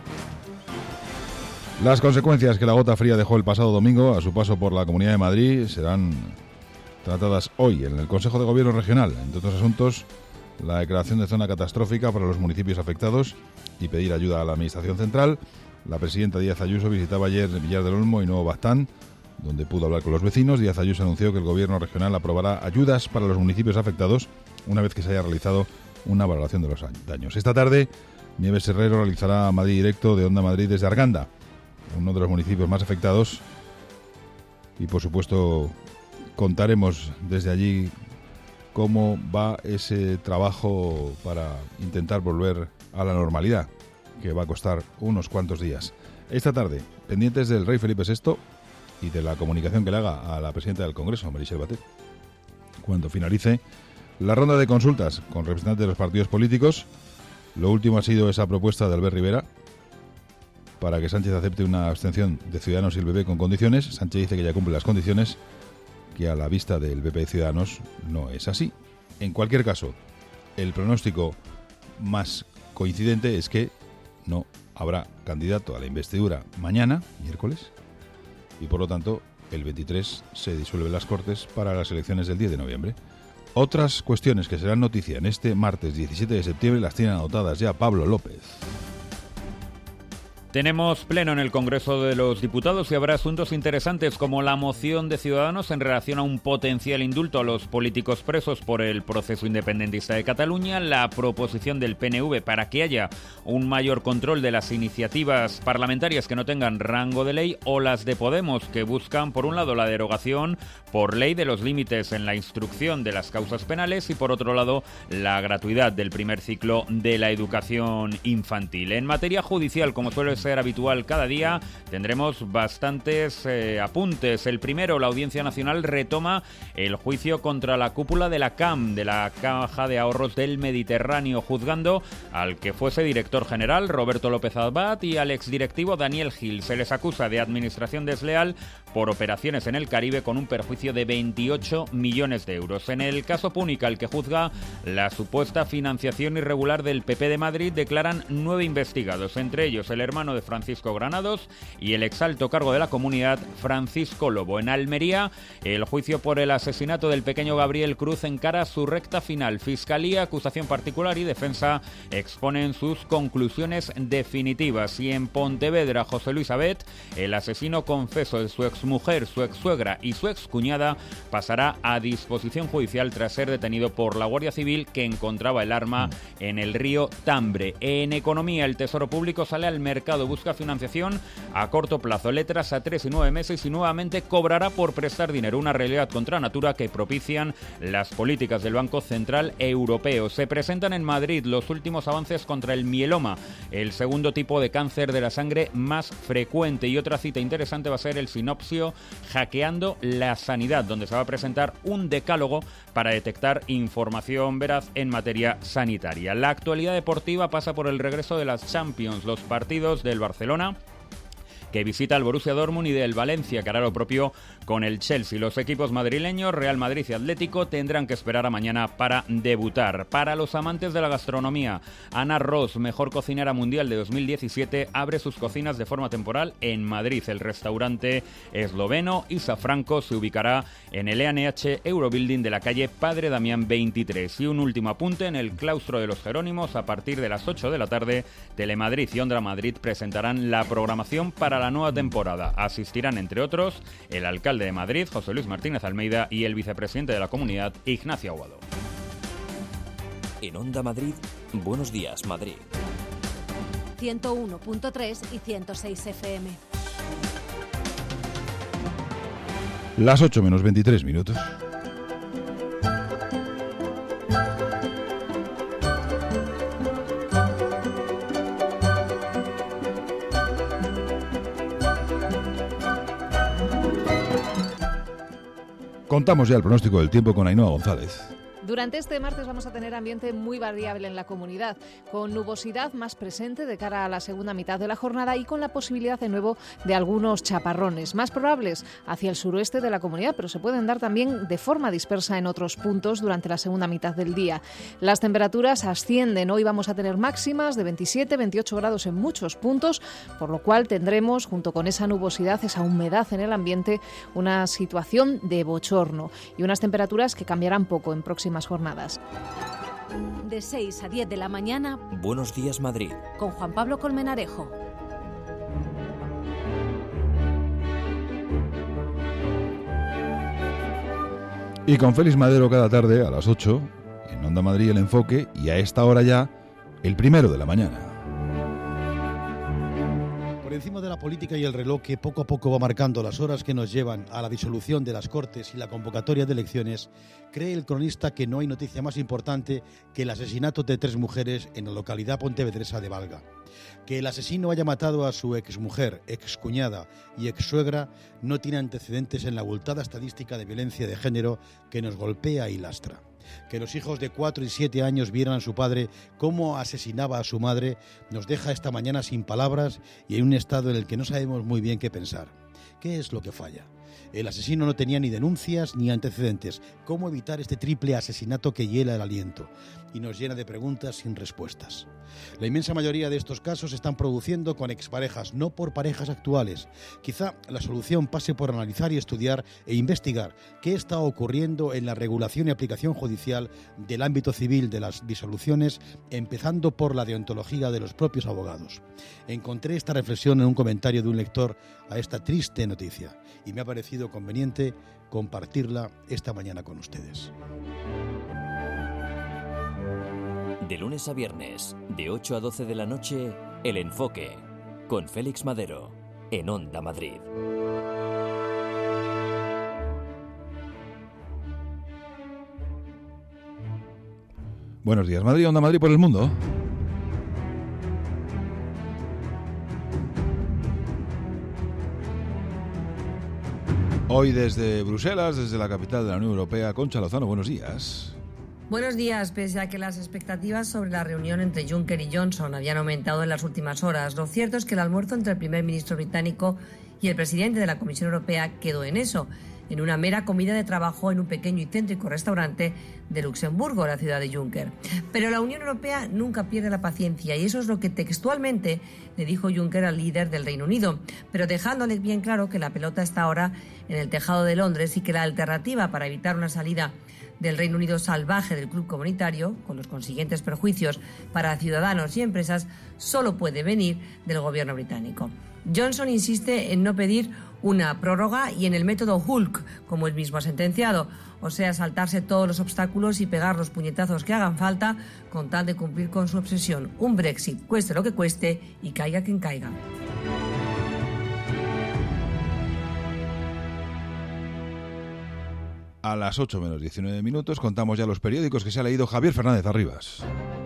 Speaker 1: Las consecuencias que la gota fría dejó el pasado domingo a su paso por la Comunidad de Madrid serán tratadas hoy en el Consejo de Gobierno Regional. Entre otros asuntos, la declaración de zona catastrófica para los municipios afectados y pedir ayuda a la Administración Central. La presidenta Díaz Ayuso visitaba ayer Villar del Olmo y Nuevo Baztán, donde pudo hablar con los vecinos. Díaz Ayuso anunció que el Gobierno Regional aprobará ayudas para los municipios afectados una vez que se haya realizado una valoración de los daños. Esta tarde, Nieves Herrero realizará Madrid Directo de Onda Madrid desde Arganda, uno de los municipios más afectados, y por supuesto contaremos desde allí cómo va ese trabajo para intentar volver a la normalidad, que va a costar unos cuantos días. Esta tarde, pendientes del rey Felipe VI y de la comunicación que le haga a la presidenta del Congreso, Meritxell Batet, cuando finalice la ronda de consultas con representantes de los partidos políticos. Lo último ha sido esa propuesta de Albert Rivera para que Sánchez acepte una abstención de Ciudadanos y el PP con condiciones. Sánchez dice que ya cumple las condiciones, que a la vista del PP y Ciudadanos no es así. En cualquier caso, el pronóstico más coincidente es que no habrá candidato a la investidura mañana, miércoles, y por lo tanto el 23 se disuelven las Cortes para las elecciones del 10 de noviembre. Otras cuestiones que serán noticia en este martes 17 de septiembre las tienen anotadas ya Pablo López.
Speaker 3: Tenemos pleno en el Congreso de los Diputados y habrá asuntos interesantes como la moción de Ciudadanos en relación a un potencial indulto a los políticos presos por el proceso independentista de Cataluña, la proposición del PNV para que haya un mayor control de las iniciativas parlamentarias que no tengan rango de ley, o las de Podemos, que buscan por un lado la derogación por ley de los límites en la instrucción de las causas penales y por otro lado la gratuidad del primer ciclo de la educación infantil. En materia judicial, como suele ser habitual cada día, tendremos bastantes apuntes. El primero, la Audiencia Nacional retoma el juicio contra la cúpula de la CAM, de la Caja de Ahorros del Mediterráneo, juzgando al que fuese director general, Roberto López Abad, y al exdirectivo Daniel Gil. Se les acusa de administración desleal por operaciones en el Caribe con un perjuicio de 28 millones de euros. En el caso Púnica, el que juzga la supuesta financiación irregular del PP de Madrid, declaran 9 investigados, entre ellos el hermano de Francisco Granados y el exalto cargo de la comunidad, Francisco Lobo. En Almería, el juicio por el asesinato del pequeño Gabriel Cruz encara su recta final. Fiscalía, acusación particular y defensa exponen sus conclusiones definitivas. Y en Pontevedra, José Luis Abet, el asesino confeso de su exmujer, su exsuegra y su excuñada, pasará a disposición judicial tras ser detenido por la Guardia Civil, que encontraba el arma en el río Tambre. En economía, el Tesoro Público sale al mercado, busca financiación a corto plazo, letras a 3 y 9 meses y nuevamente cobrará por prestar dinero, una realidad contra natura que propician las políticas del Banco Central Europeo. Se presentan en Madrid los últimos avances contra el mieloma, el segundo tipo de cáncer de la sangre más frecuente, y otra cita interesante va a ser el Sinopsio Hackeando la Sanidad, donde se va a presentar un decálogo para detectar información veraz en materia sanitaria. La actualidad deportiva pasa por el regreso de las Champions, los partidos del Barcelona, que visita al Borussia Dortmund, y del Valencia, que hará lo propio con el Chelsea. Los equipos madrileños, Real Madrid y Atlético, tendrán que esperar a mañana para debutar. Para los amantes de la gastronomía, Ana Ross, mejor cocinera mundial de 2017, abre sus cocinas de forma temporal en Madrid. El restaurante esloveno Isa Franco se ubicará en el EANH Eurobuilding de la calle Padre Damián 23. Y un último apunte, en el claustro de los Jerónimos, a partir de las 8 de la tarde, Telemadrid y Onda Madrid presentarán la programación para la nueva temporada. Asistirán, entre otros, el alcalde de Madrid, José Luis Martínez Almeida, y el vicepresidente de la comunidad, Ignacio Aguado.
Speaker 14: En Onda Madrid, Buenos Días, Madrid.
Speaker 13: 101.3 y 106 FM.
Speaker 1: Las 8 menos 23 minutos. Contamos ya el pronóstico del tiempo con Ainhoa González.
Speaker 21: Durante este martes vamos a tener ambiente muy variable en la comunidad, con nubosidad más presente de cara a la segunda mitad de la jornada y con la posibilidad de nuevo de algunos chaparrones, más probables hacia el suroeste de la comunidad, pero se pueden dar también de forma dispersa en otros puntos durante la segunda mitad del día. Las temperaturas ascienden, hoy vamos a tener máximas de 27-28 grados en muchos puntos, por lo cual tendremos, junto con esa nubosidad, esa humedad en el ambiente, una situación de bochorno y unas temperaturas que cambiarán poco en próximas jornadas.
Speaker 13: De 6 a 10 de la mañana,
Speaker 14: Buenos Días, Madrid,
Speaker 13: con Juan Pablo Colmenarejo.
Speaker 1: Y con Félix Madero cada tarde a las 8, en Onda Madrid El Enfoque, y a esta hora ya, el primero de la mañana.
Speaker 22: Por encima de la política y el reloj que poco a poco va marcando las horas que nos llevan a la disolución de las Cortes y la convocatoria de elecciones, cree el cronista que no hay noticia más importante que el asesinato de 3 mujeres en la localidad pontevedresa de Valga. Que el asesino haya matado a su exmujer, excuñada y exsuegra no tiene antecedentes en la abultada estadística de violencia de género que nos golpea y lastra. Que los hijos de 4 y 7 años vieran a su padre cómo asesinaba a su madre nos deja esta mañana sin palabras y en un estado en el que no sabemos muy bien qué pensar. ¿Qué es lo que falla? El asesino no tenía ni denuncias ni antecedentes. ¿Cómo evitar este triple asesinato que hiela el aliento y nos llena de preguntas sin respuestas? La inmensa mayoría de estos casos se están produciendo con exparejas, no por parejas actuales. Quizá la solución pase por analizar y estudiar e investigar qué está ocurriendo en la regulación y aplicación judicial del ámbito civil de las disoluciones, empezando por la deontología de los propios abogados. Encontré esta reflexión en un comentario de un lector a esta triste noticia y me ha parecido conveniente compartirla esta mañana con ustedes.
Speaker 14: De lunes a viernes, de 8 a 12 de la noche, El Enfoque, con Félix Madero, en Onda Madrid.
Speaker 1: Buenos días, Madrid, Onda Madrid por el mundo. Hoy desde Bruselas, desde la capital de la Unión Europea, Concha Lozano, buenos días.
Speaker 5: Buenos días. Pese a que las expectativas sobre la reunión entre Juncker y Johnson habían aumentado en las últimas horas, lo cierto es que el almuerzo entre el primer ministro británico y el presidente de la Comisión Europea quedó en eso, en una mera comida de trabajo en un pequeño y céntrico restaurante de Luxemburgo, la ciudad de Juncker. Pero la Unión Europea nunca pierde la paciencia y eso es lo que textualmente le dijo Juncker al líder del Reino Unido, pero dejándole bien claro que la pelota está ahora en el tejado de Londres y que la alternativa para evitar una salida del Reino Unido salvaje del club comunitario, con los consiguientes perjuicios para ciudadanos y empresas, solo puede venir del gobierno británico. Johnson insiste en no pedir una prórroga y en el método Hulk, como él mismo ha sentenciado, o sea, saltarse todos los obstáculos y pegar los puñetazos que hagan falta con tal de cumplir con su obsesión, un Brexit, cueste lo que cueste y caiga quien caiga.
Speaker 1: A las 8 menos 19 minutos contamos ya los periódicos que se ha leído Javier Fernández Arribas.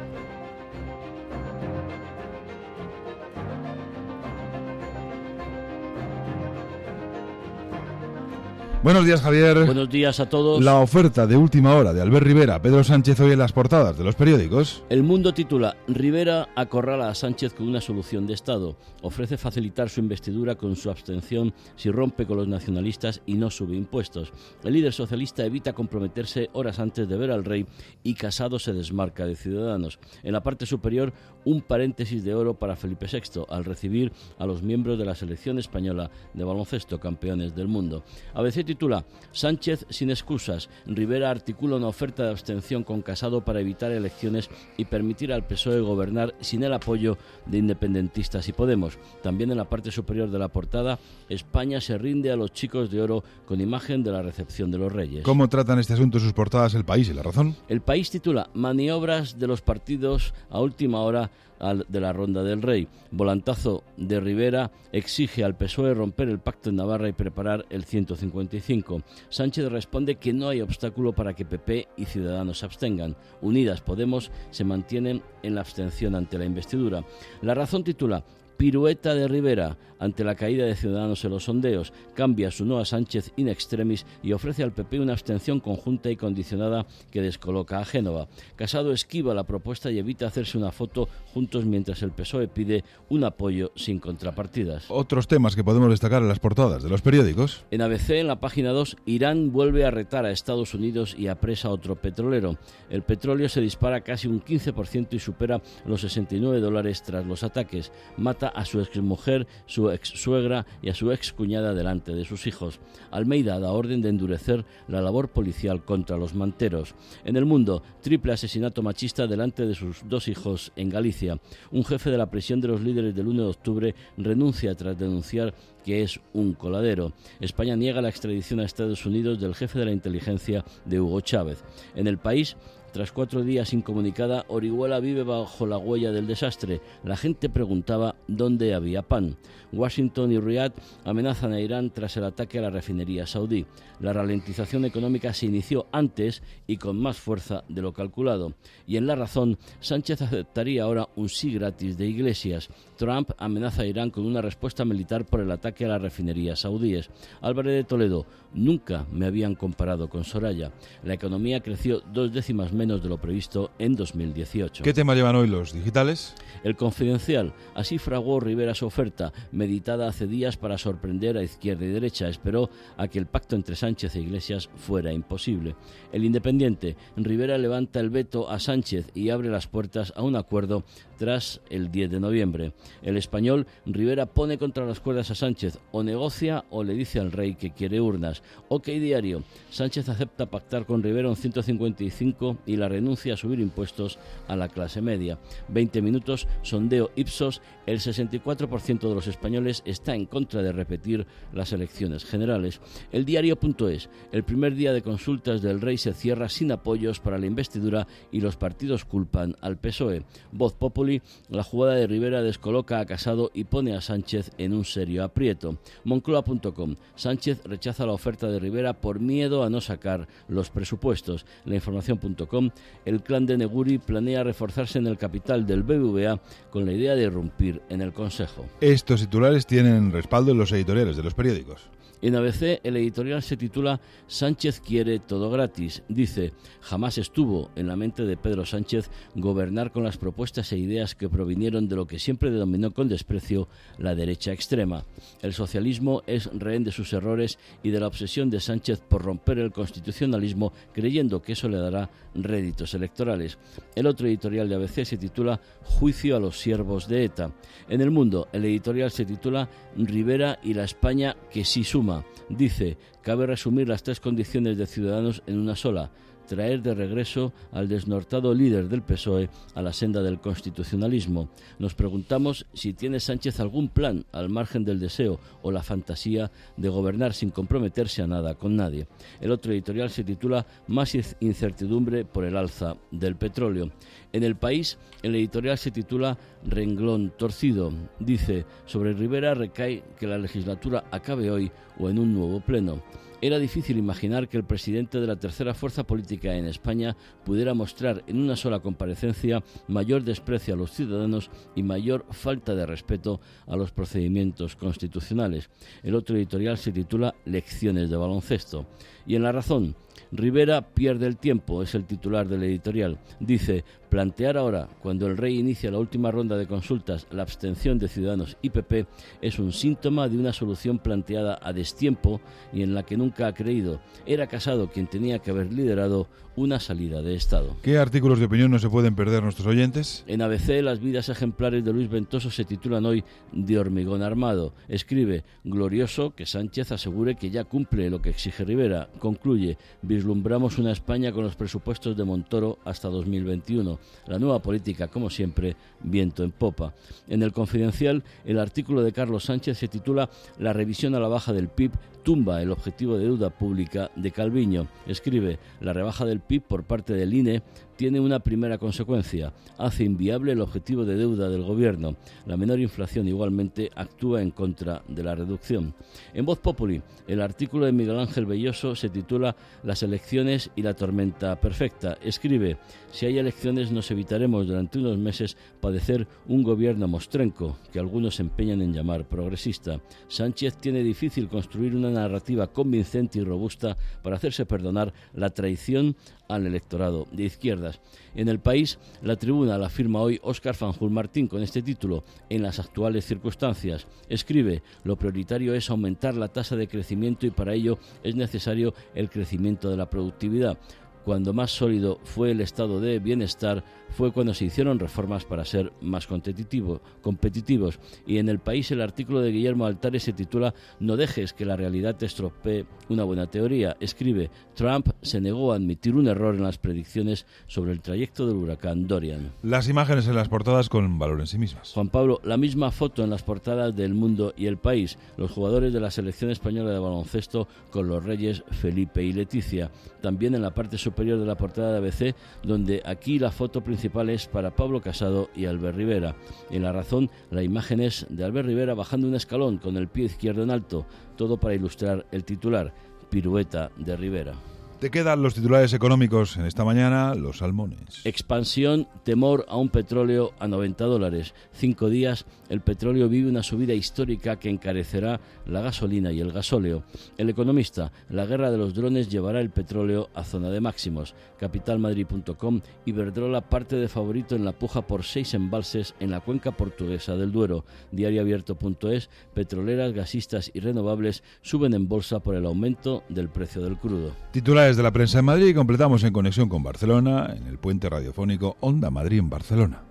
Speaker 1: Buenos días, Javier.
Speaker 8: Buenos días a todos.
Speaker 1: La oferta de última hora de Albert Rivera, Pedro Sánchez hoy en las portadas de los periódicos.
Speaker 8: El Mundo titula: Rivera acorrala a Sánchez con una solución de Estado. Ofrece facilitar su investidura con su abstención si rompe con los nacionalistas y no sube impuestos. El líder socialista evita comprometerse horas antes de ver al rey y Casado se desmarca de Ciudadanos. En la parte superior, un paréntesis de oro para Felipe VI al recibir a los miembros de la selección española de baloncesto, campeones del mundo. ABC titula: Sánchez sin excusas. Rivera articula una oferta de abstención con Casado para evitar elecciones y permitir al PSOE gobernar sin el apoyo de independentistas y Podemos. También en la parte superior de la portada, España se rinde a los chicos de oro con imagen de la recepción de los Reyes.
Speaker 1: ¿Cómo tratan este asunto sus portadas El País y La Razón?
Speaker 8: El País titula: Maniobras de los partidos a última hora de la ronda del Rey. Volantazo de Rivera exige al PSOE romper el pacto en Navarra y preparar el 155. Sánchez responde que no hay obstáculo para que PP y Ciudadanos se abstengan. Unidas Podemos se mantienen en la abstención ante la investidura. La Razón titula: Pirueta de Rivera ante la caída de Ciudadanos en los sondeos. Cambia su no a Sánchez in extremis y ofrece al PP una abstención conjunta y condicionada que descoloca a Génova. Casado esquiva la propuesta y evita hacerse una foto juntos mientras el PSOE pide un apoyo sin contrapartidas.
Speaker 1: Otros temas que podemos destacar en las portadas de los periódicos.
Speaker 8: En ABC, en la página 2, Irán vuelve a retar a Estados Unidos y apresa a otro petrolero. El petróleo se dispara casi un 15% y supera los $69 tras los ataques. Mata a su exmujer, su exsuegra y a su excuñada delante de sus hijos. Almeida da orden de endurecer la labor policial contra los manteros. En El Mundo, triple asesinato machista delante de sus dos hijos en Galicia. Un jefe de la prisión de los líderes del 1 de octubre renuncia tras denunciar que es un coladero. España niega la extradición a Estados Unidos del jefe de la inteligencia de Hugo Chávez. En El País, tras 4 días incomunicada, Orihuela vive bajo la huella del desastre. La gente preguntaba dónde había pan. Washington y Riad amenazan a Irán tras el ataque a la refinería saudí. La ralentización económica se inició antes y con más fuerza de lo calculado. Y en La Razón, Sánchez aceptaría ahora un sí gratis de Iglesias. Trump amenaza a Irán con una respuesta militar por el ataque a las refinerías saudíes. Álvarez de Toledo: nunca me habían comparado con Soraya. La economía creció 2 décimas menos de lo previsto en 2018.
Speaker 1: ¿Qué tema llevan hoy los digitales?
Speaker 8: El Confidencial. Así fraguó Rivera su oferta, meditada hace días para sorprender a izquierda y derecha. Esperó a que el pacto entre Sánchez e Iglesias fuera imposible. El Independiente. Rivera levanta el veto a Sánchez y abre las puertas a un acuerdo tras el 10 de noviembre. El Español. Rivera pone contra las cuerdas a Sánchez. O negocia o le dice al rey que quiere urnas. OK Diario. Sánchez acepta pactar con Rivera un 155 y la renuncia a subir impuestos a la clase media. 20 minutos. Sondeo Ipsos, el 64% de los españoles está en contra de repetir las elecciones generales. El Diario.es, el primer día de consultas del Rey se cierra sin apoyos para la investidura y los partidos culpan al PSOE. Voz Populi, la jugada de Rivera descoloca a Casado y pone a Sánchez en un serio aprieto. Moncloa.com, Sánchez rechaza la oferta de Rivera por miedo a no sacar los presupuestos. Lainformación.com, el clan de Neguri planea reforzarse en el capital del BBVA con la idea de irrumpir en el Consejo.
Speaker 1: Estos titulares tienen respaldo en los editoriales de los periódicos.
Speaker 8: En ABC, el editorial se titula Sánchez quiere todo gratis. Dice, jamás estuvo en la mente de Pedro Sánchez gobernar con las propuestas e ideas que provinieron de lo que siempre denominó con desprecio la derecha extrema. El socialismo es rehén de sus errores y de la obsesión de Sánchez por romper el constitucionalismo, creyendo que eso le dará réditos electorales. El otro editorial de ABC se titula Juicio a los siervos de ETA. En El Mundo, el editorial se titula Rivera y la España que sí suma. Dice, cabe resumir las tres condiciones de Ciudadanos en una sola: traer de regreso al desnortado líder del PSOE a la senda del constitucionalismo. Nos preguntamos si tiene Sánchez algún plan al margen del deseo o la fantasía de gobernar sin comprometerse a nada con nadie. El otro editorial se titula Más incertidumbre por el alza del petróleo. En El País, el editorial se titula Renglón torcido. Dice, sobre Rivera recae que la legislatura acabe hoy o en un nuevo pleno. Era difícil imaginar que el presidente de la tercera fuerza política en España pudiera mostrar en una sola comparecencia mayor desprecio a los ciudadanos y mayor falta de respeto a los procedimientos constitucionales. El otro editorial se titula Lecciones de baloncesto. Y en La Razón, Rivera pierde el tiempo, es el titular del editorial. Dice, plantear ahora, cuando el rey inicia la última ronda de consultas, la abstención de Ciudadanos y PP, es un síntoma de una solución planteada a destiempo y en la que nunca ha creído. Era Casado quien tenía que haber liderado una salida de Estado.
Speaker 1: ¿Qué artículos de opinión no se pueden perder nuestros oyentes?
Speaker 8: En ABC, las vidas ejemplares de Luis Ventoso se titulan hoy De hormigón armado. Escribe, glorioso que Sánchez asegure que ya cumple lo que exige Rivera. Concluye, vislumbramos una España con los presupuestos de Montoro hasta 2021. La nueva política, como siempre, viento en popa. En El Confidencial, el artículo de Carlos Sánchez se titula La revisión a la baja del PIB tumba el objetivo de deuda pública de Calviño. Escribe, la rebaja del PIB por parte del INE tiene una primera consecuencia, hace inviable el objetivo de deuda del gobierno. La menor inflación igualmente actúa en contra de la reducción. En Voz Populi, el artículo de Miguel Ángel Belloso se titula Las elecciones y la tormenta perfecta. Escribe, si hay elecciones nos evitaremos durante unos meses padecer un gobierno mostrenco, que algunos se empeñan en llamar progresista. Sánchez tiene difícil construir una narrativa convincente y robusta para hacerse perdonar la traición al electorado de izquierdas. En El País, La Tribuna la firma hoy Óscar Fanjul Martín con este título, En las actuales circunstancias. Escribe, lo prioritario es aumentar la tasa de crecimiento y para ello es necesario el crecimiento de la productividad. Cuando más sólido fue el estado de bienestar fue cuando se hicieron reformas para ser más competitivos. Y en El País el artículo de Guillermo Altares se titula No dejes que la realidad te estropee una buena teoría. Escribe, Trump se negó a admitir un error en las predicciones sobre el trayecto del huracán Dorian.
Speaker 1: Las imágenes en las portadas con valor en sí mismas.
Speaker 8: Juan Pablo, la misma foto en las portadas de El Mundo y El País. Los jugadores de la selección española de baloncesto con los reyes Felipe y Leticia. También en la parte superior de la portada de ABC, donde aquí la foto principal es para Pablo Casado y Albert Rivera. En La Razón, la imagen es de Albert Rivera bajando un escalón con el pie izquierdo en alto, todo para ilustrar el titular, pirueta de Rivera.
Speaker 1: Te quedan los titulares económicos en esta mañana, los salmones.
Speaker 8: Expansión, temor a un petróleo a $90. 5 días, el petróleo vive una subida histórica que encarecerá la gasolina y el gasóleo. El Economista, la guerra de los drones llevará el petróleo a zona de máximos. Capitalmadrid.com, Iberdrola parte de favorito en la puja por 6 embalses en la cuenca portuguesa del Duero. Diarioabierto.es, petroleras, gasistas y renovables suben en bolsa por el aumento del precio del crudo.
Speaker 1: Titulares de la prensa en Madrid y completamos en conexión con Barcelona, en el puente radiofónico Onda Madrid en Barcelona.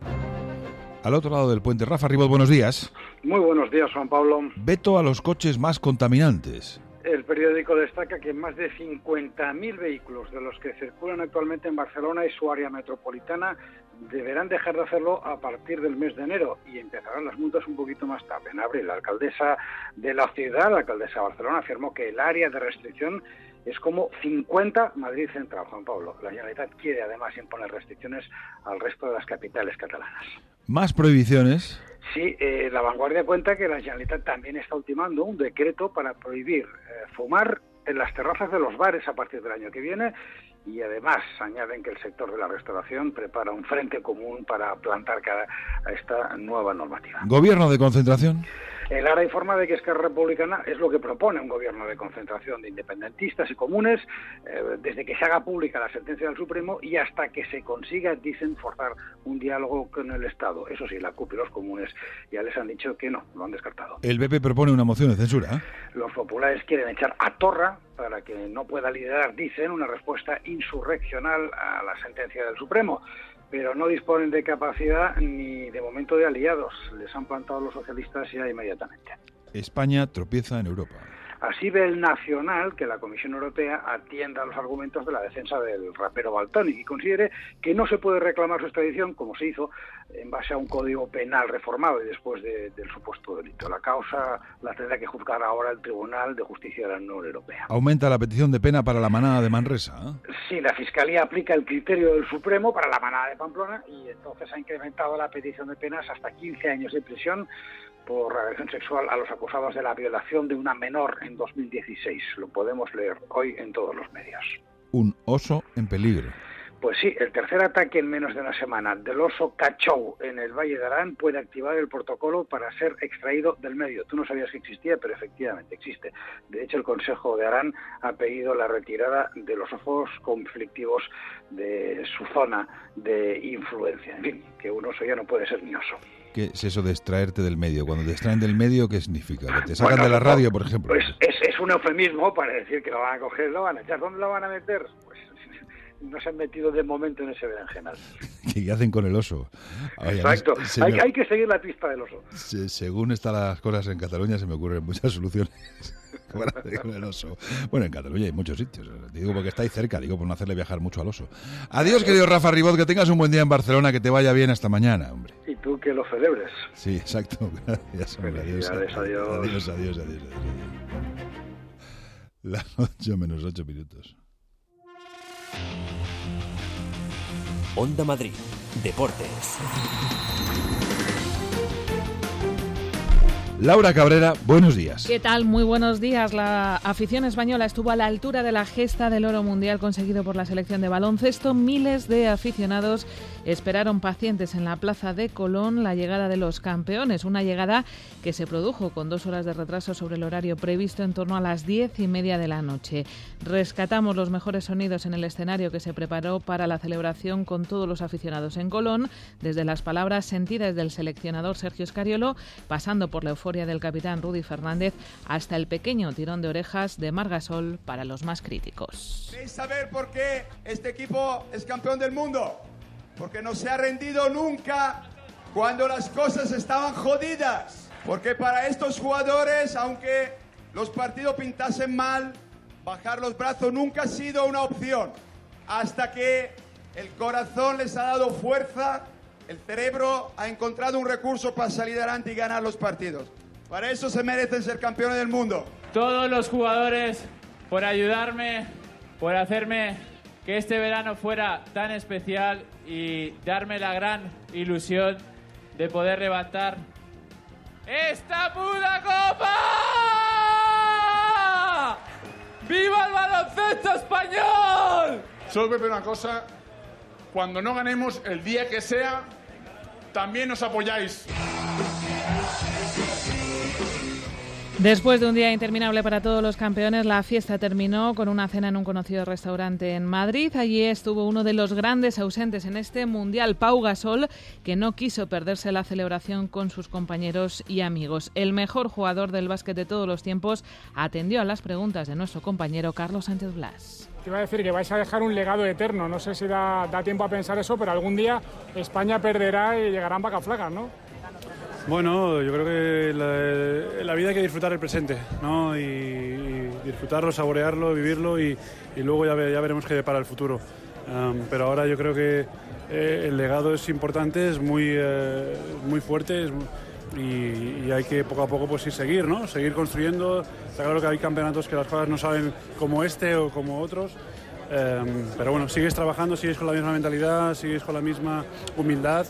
Speaker 1: Al otro lado del puente, Rafa Ribot, buenos días.
Speaker 4: Muy buenos días, Juan Pablo.
Speaker 1: Veto a los coches más contaminantes.
Speaker 4: El periódico destaca que más de 50.000 vehículos de los que circulan actualmente en Barcelona y su área metropolitana deberán dejar de hacerlo a partir del mes de enero y empezarán las multas un poquito más tarde, en abril. La alcaldesa de la ciudad, la alcaldesa de Barcelona, afirmó que el área de restricción es como 50 Madrid Central, Juan Pablo. La Generalitat quiere además imponer restricciones al resto de las capitales catalanas.
Speaker 1: ¿Más prohibiciones?
Speaker 4: Sí, La Vanguardia cuenta que la Generalitat también está ultimando un decreto para prohibir fumar en las terrazas de los bares a partir del año que viene y además añaden que el sector de la restauración prepara un frente común para plantar cara a esta nueva normativa.
Speaker 1: ¿Gobierno de concentración?
Speaker 4: El ARA informa de que Esquerra Republicana es lo que propone un gobierno de concentración de independentistas y comunes desde que se haga pública la sentencia del Supremo y hasta que se consiga, dicen, forzar un diálogo con el Estado. Eso sí, la CUP y los comunes ya les han dicho que no, lo han descartado.
Speaker 1: El PP propone una moción de censura.
Speaker 4: Los populares quieren echar a Torra para que no pueda liderar, dicen, una respuesta insurreccional a la sentencia del Supremo. Pero no disponen de capacidad ni de momento de aliados. Les han plantado los socialistas ya inmediatamente.
Speaker 1: España tropieza en Europa.
Speaker 4: Así ve el Nacional que la Comisión Europea atienda a los argumentos de la defensa del rapero Valtonyc y considere que no se puede reclamar su extradición, como se hizo, en base a un código penal reformado y después del supuesto delito. La causa la tendrá que juzgar ahora el Tribunal de Justicia de la Unión Europea.
Speaker 1: Aumenta la petición de pena para la manada de Manresa, ¿eh?
Speaker 4: Sí, la Fiscalía aplica el criterio del Supremo para la manada de Pamplona y entonces ha incrementado la petición de penas hasta 15 años de prisión por agresión sexual a los acusados de la violación de una menor en 2016. Lo podemos leer hoy en todos los medios.
Speaker 1: Un oso en peligro.
Speaker 4: Pues sí, el tercer ataque en menos de una semana del oso cachou en el Valle de Arán puede activar el protocolo para ser extraído del medio. Tú no sabías que existía, pero efectivamente existe. De hecho, el Consejo de Arán ha pedido la retirada de los osos conflictivos de su zona de influencia. En fin, que un oso ya no puede ser ni oso.
Speaker 1: ¿Qué es eso de extraerte del medio? Cuando te extraen del medio, ¿qué significa? ¿Que te sacan de la radio, por ejemplo?
Speaker 4: Pues es un eufemismo para decir que lo van a coger, lo van a echar. ¿Dónde lo van a meter? Pues no se han metido de momento en ese berenjenal.
Speaker 1: ¿Qué hacen con el oso? Oye,
Speaker 4: exacto, hay que seguir la pista del oso.
Speaker 1: Según están las cosas en Cataluña, se me ocurren muchas soluciones para hacer con el oso. Bueno, en Cataluña hay muchos sitios. Te digo porque estáis cerca, digo por no hacerle viajar mucho al oso. Adiós, querido Rafa Ribot, que tengas un buen día en Barcelona, que te vaya bien hasta mañana, hombre.
Speaker 4: Y tú que lo celebres.
Speaker 1: Sí, exacto. Gracias, hombre. Adiós. Las 8 menos 8 minutos.
Speaker 14: Onda Madrid, Deportes.
Speaker 1: Laura Cabrera, buenos días.
Speaker 21: ¿Qué tal? Muy buenos días. La afición española estuvo a la altura de la gesta del oro mundial conseguido por la selección de baloncesto. Miles de aficionados esperaron pacientes en la plaza de Colón la llegada de los campeones. Una llegada que se produjo con 2 horas de retraso sobre el horario previsto en torno a las 10:30 de la noche. Rescatamos los mejores sonidos en el escenario que se preparó para la celebración con todos los aficionados en Colón, desde las palabras sentidas del seleccionador Sergio Scariolo, pasando por la euforia del capitán Rudy Fernández, hasta el pequeño tirón de orejas de Marc Gasol para los más críticos.
Speaker 6: ¿Queréis saber por qué este equipo es campeón del mundo? Porque no se ha rendido nunca cuando las cosas estaban jodidas. Porque para estos jugadores, aunque los partidos pintasen mal, bajar los brazos nunca ha sido una opción. Hasta que el corazón les ha dado fuerza, el cerebro ha encontrado un recurso para salir adelante y ganar los partidos. Para eso se merecen ser campeones del mundo.
Speaker 23: Todos los jugadores por ayudarme, por hacerme que este verano fuera tan especial y darme la gran ilusión de poder levantar esta puta copa. ¡Viva el baloncesto español!
Speaker 7: Solo os voy a pedir una cosa, cuando no ganemos, el día que sea, también nos apoyáis.
Speaker 9: Después de un día interminable para todos los campeones, la fiesta terminó con una cena en un conocido restaurante en Madrid. Allí estuvo uno de los grandes ausentes en este Mundial, Pau Gasol, que no quiso perderse la celebración con sus compañeros y amigos. El mejor jugador del básquet de todos los tiempos atendió a las preguntas de nuestro compañero Carlos Sánchez Blas.
Speaker 10: Te iba a decir que vais a dejar un legado eterno. No sé si da tiempo a pensar eso, pero algún día España perderá y llegarán vacas flacas, ¿no?
Speaker 24: Bueno, yo creo que la vida hay que disfrutar el presente, ¿no? Y disfrutarlo, saborearlo, vivirlo y luego ya veremos qué depara el futuro. Pero ahora yo creo que el legado es importante, es muy fuerte y hay que poco a poco pues seguir, ¿no? Seguir construyendo. Está claro que hay campeonatos que las cosas no salen como este o como otros. Pero bueno, sigues trabajando, sigues con la misma mentalidad, sigues con la misma humildad.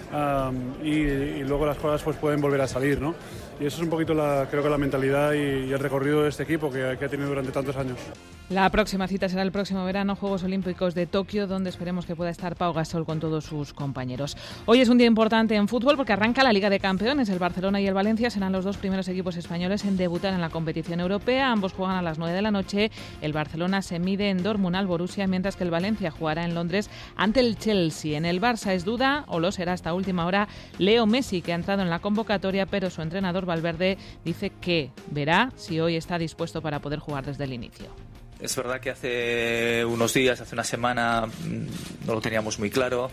Speaker 24: Y luego las cosas pues pueden volver a salir, ¿no? Y eso es un poquito creo que la mentalidad y el recorrido de este equipo que ha tenido durante tantos años.
Speaker 9: La próxima cita será el próximo verano, Juegos Olímpicos de Tokio, donde esperemos que pueda estar Pau Gasol con todos sus compañeros. Hoy es un día importante en fútbol porque arranca la Liga de Campeones. El Barcelona y el Valencia serán los dos primeros equipos españoles en debutar en la competición europea. Ambos juegan a las 9 de la noche. El Barcelona se mide en Dortmund al Borussia, mientras que el Valencia jugará en Londres ante el Chelsea. En el Barça es duda, o lo será hasta última hora, Leo Messi, que ha entrado en la convocatoria, pero su entrenador Valverde dice que verá si hoy está dispuesto para poder jugar desde el inicio.
Speaker 25: Es verdad que hace unos días, hace una semana, no lo teníamos muy claro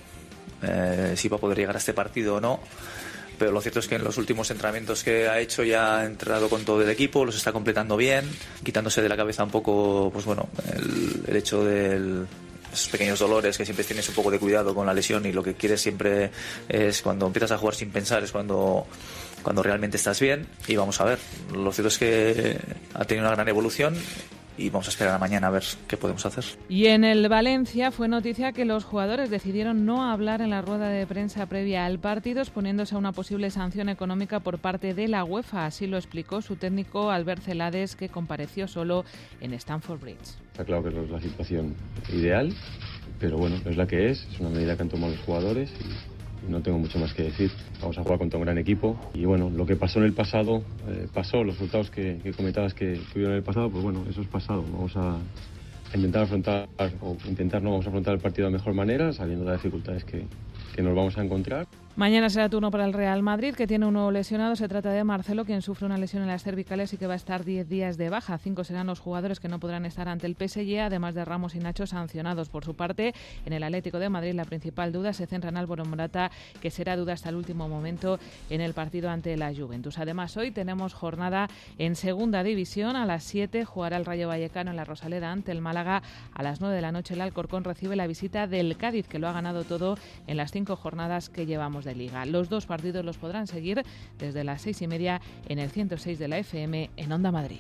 Speaker 25: si iba a poder llegar a este partido o no, pero lo cierto es que en los últimos entrenamientos que ha hecho ya ha entrenado con todo el equipo, los está completando bien, quitándose de la cabeza un poco, pues bueno, el hecho de esos pequeños dolores, que siempre tienes un poco de cuidado con la lesión, y lo que quieres siempre es, cuando empiezas a jugar sin pensar, es cuando realmente estás bien. Y vamos a ver, lo cierto es que ha tenido una gran evolución y vamos a esperar a mañana a ver qué podemos hacer.
Speaker 9: Y en el Valencia fue noticia que los jugadores decidieron no hablar en la rueda de prensa previa al partido, exponiéndose a una posible sanción económica por parte de la UEFA. Así lo explicó su técnico Albert Celades, que compareció solo en Stamford Bridge.
Speaker 26: Está claro que no es la situación ideal, pero bueno, es la que es una medida que han tomado los jugadores y no tengo mucho más que decir. Vamos a jugar contra un gran equipo y bueno, lo que pasó en el pasado, pasó. Los resultados que comentabas que tuvieron en el pasado, pues bueno, eso es pasado. Vamos a intentar vamos a afrontar el partido de la mejor manera, sabiendo las dificultades que nos vamos a encontrar.
Speaker 9: Mañana será turno para el Real Madrid, que tiene un nuevo lesionado. Se trata de Marcelo, quien sufre una lesión en las cervicales y que va a estar 10 días de baja. 5 serán los jugadores que no podrán estar ante el PSG, además de Ramos y Nacho sancionados. Por su parte, en el Atlético de Madrid la principal duda se centra en Álvaro Morata, que será duda hasta el último momento en el partido ante la Juventus. Además, hoy tenemos jornada en Segunda División. A las 7 jugará el Rayo Vallecano en la Rosaleda ante el Málaga. A las 9 de la noche el Alcorcón recibe la visita del Cádiz, que lo ha ganado todo en las 5 jornadas que llevamos de Liga. Los dos partidos los podrán seguir desde las 6:30 en el 106 de la FM en Onda Madrid.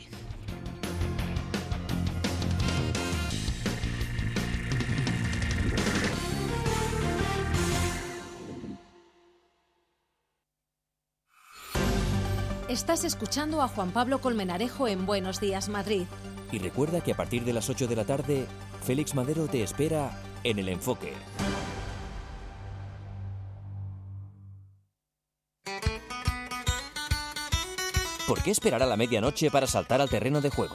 Speaker 13: Estás escuchando a Juan Pablo Colmenarejo en Buenos Días Madrid.
Speaker 14: Y recuerda que a partir de las 8 de la tarde, Félix Madero te espera en El Enfoque. ¿Por qué esperar a la medianoche para saltar al terreno de juego?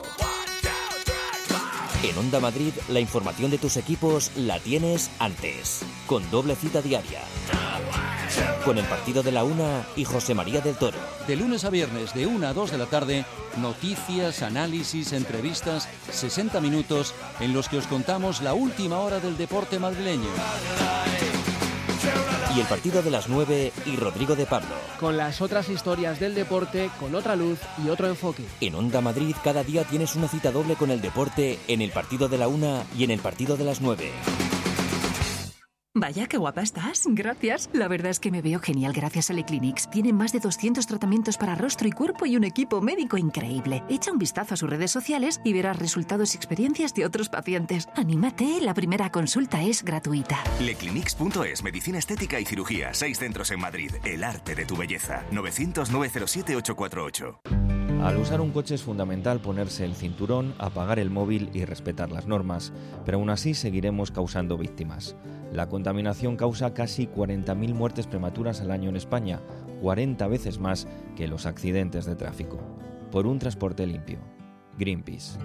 Speaker 14: En Onda Madrid, la información de tus equipos la tienes antes, con doble cita diaria. Con el partido de la 1 y José María del Toro.
Speaker 27: De lunes a viernes, de 1 a 2 de la tarde, noticias, análisis, entrevistas, 60 minutos en los que os contamos la última hora del deporte madrileño.
Speaker 14: Y el partido de las 9 y Rodrigo de Pablo.
Speaker 2: Con las otras historias del deporte, con otra luz y otro enfoque.
Speaker 14: En Onda Madrid cada día tienes una cita doble con el deporte en el partido de la 1 y en el partido de las 9.
Speaker 28: Vaya, qué guapa estás. Gracias. La verdad es que me veo genial gracias a Leclinics. Tienen más de 200 tratamientos para rostro y cuerpo y un equipo médico increíble. Echa un vistazo a sus redes sociales y verás resultados y experiencias de otros pacientes. Anímate, la primera consulta es gratuita.
Speaker 29: Leclinics.es, medicina estética y cirugía. 6 centros en Madrid. El arte de tu belleza. 900 907 848.
Speaker 3: Al usar un coche es fundamental ponerse el cinturón, apagar el móvil y respetar las normas, pero aún así seguiremos causando víctimas. La contaminación causa casi 40.000 muertes prematuras al año en España, 40 veces más que los accidentes de tráfico. Por un transporte limpio. Greenpeace.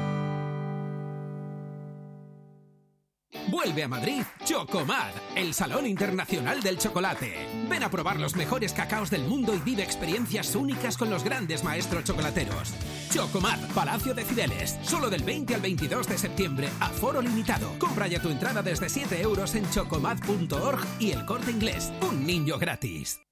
Speaker 11: Vuelve a Madrid Chocomad, el Salón Internacional del Chocolate. Ven a probar los mejores cacaos del mundo y vive experiencias únicas con los grandes maestros chocolateros. Chocomad, Palacio de Cibeles, solo del 20 al 22 de septiembre, aforo limitado. Compra ya tu entrada desde 7 euros en chocomad.org y El Corte Inglés. Un niño gratis.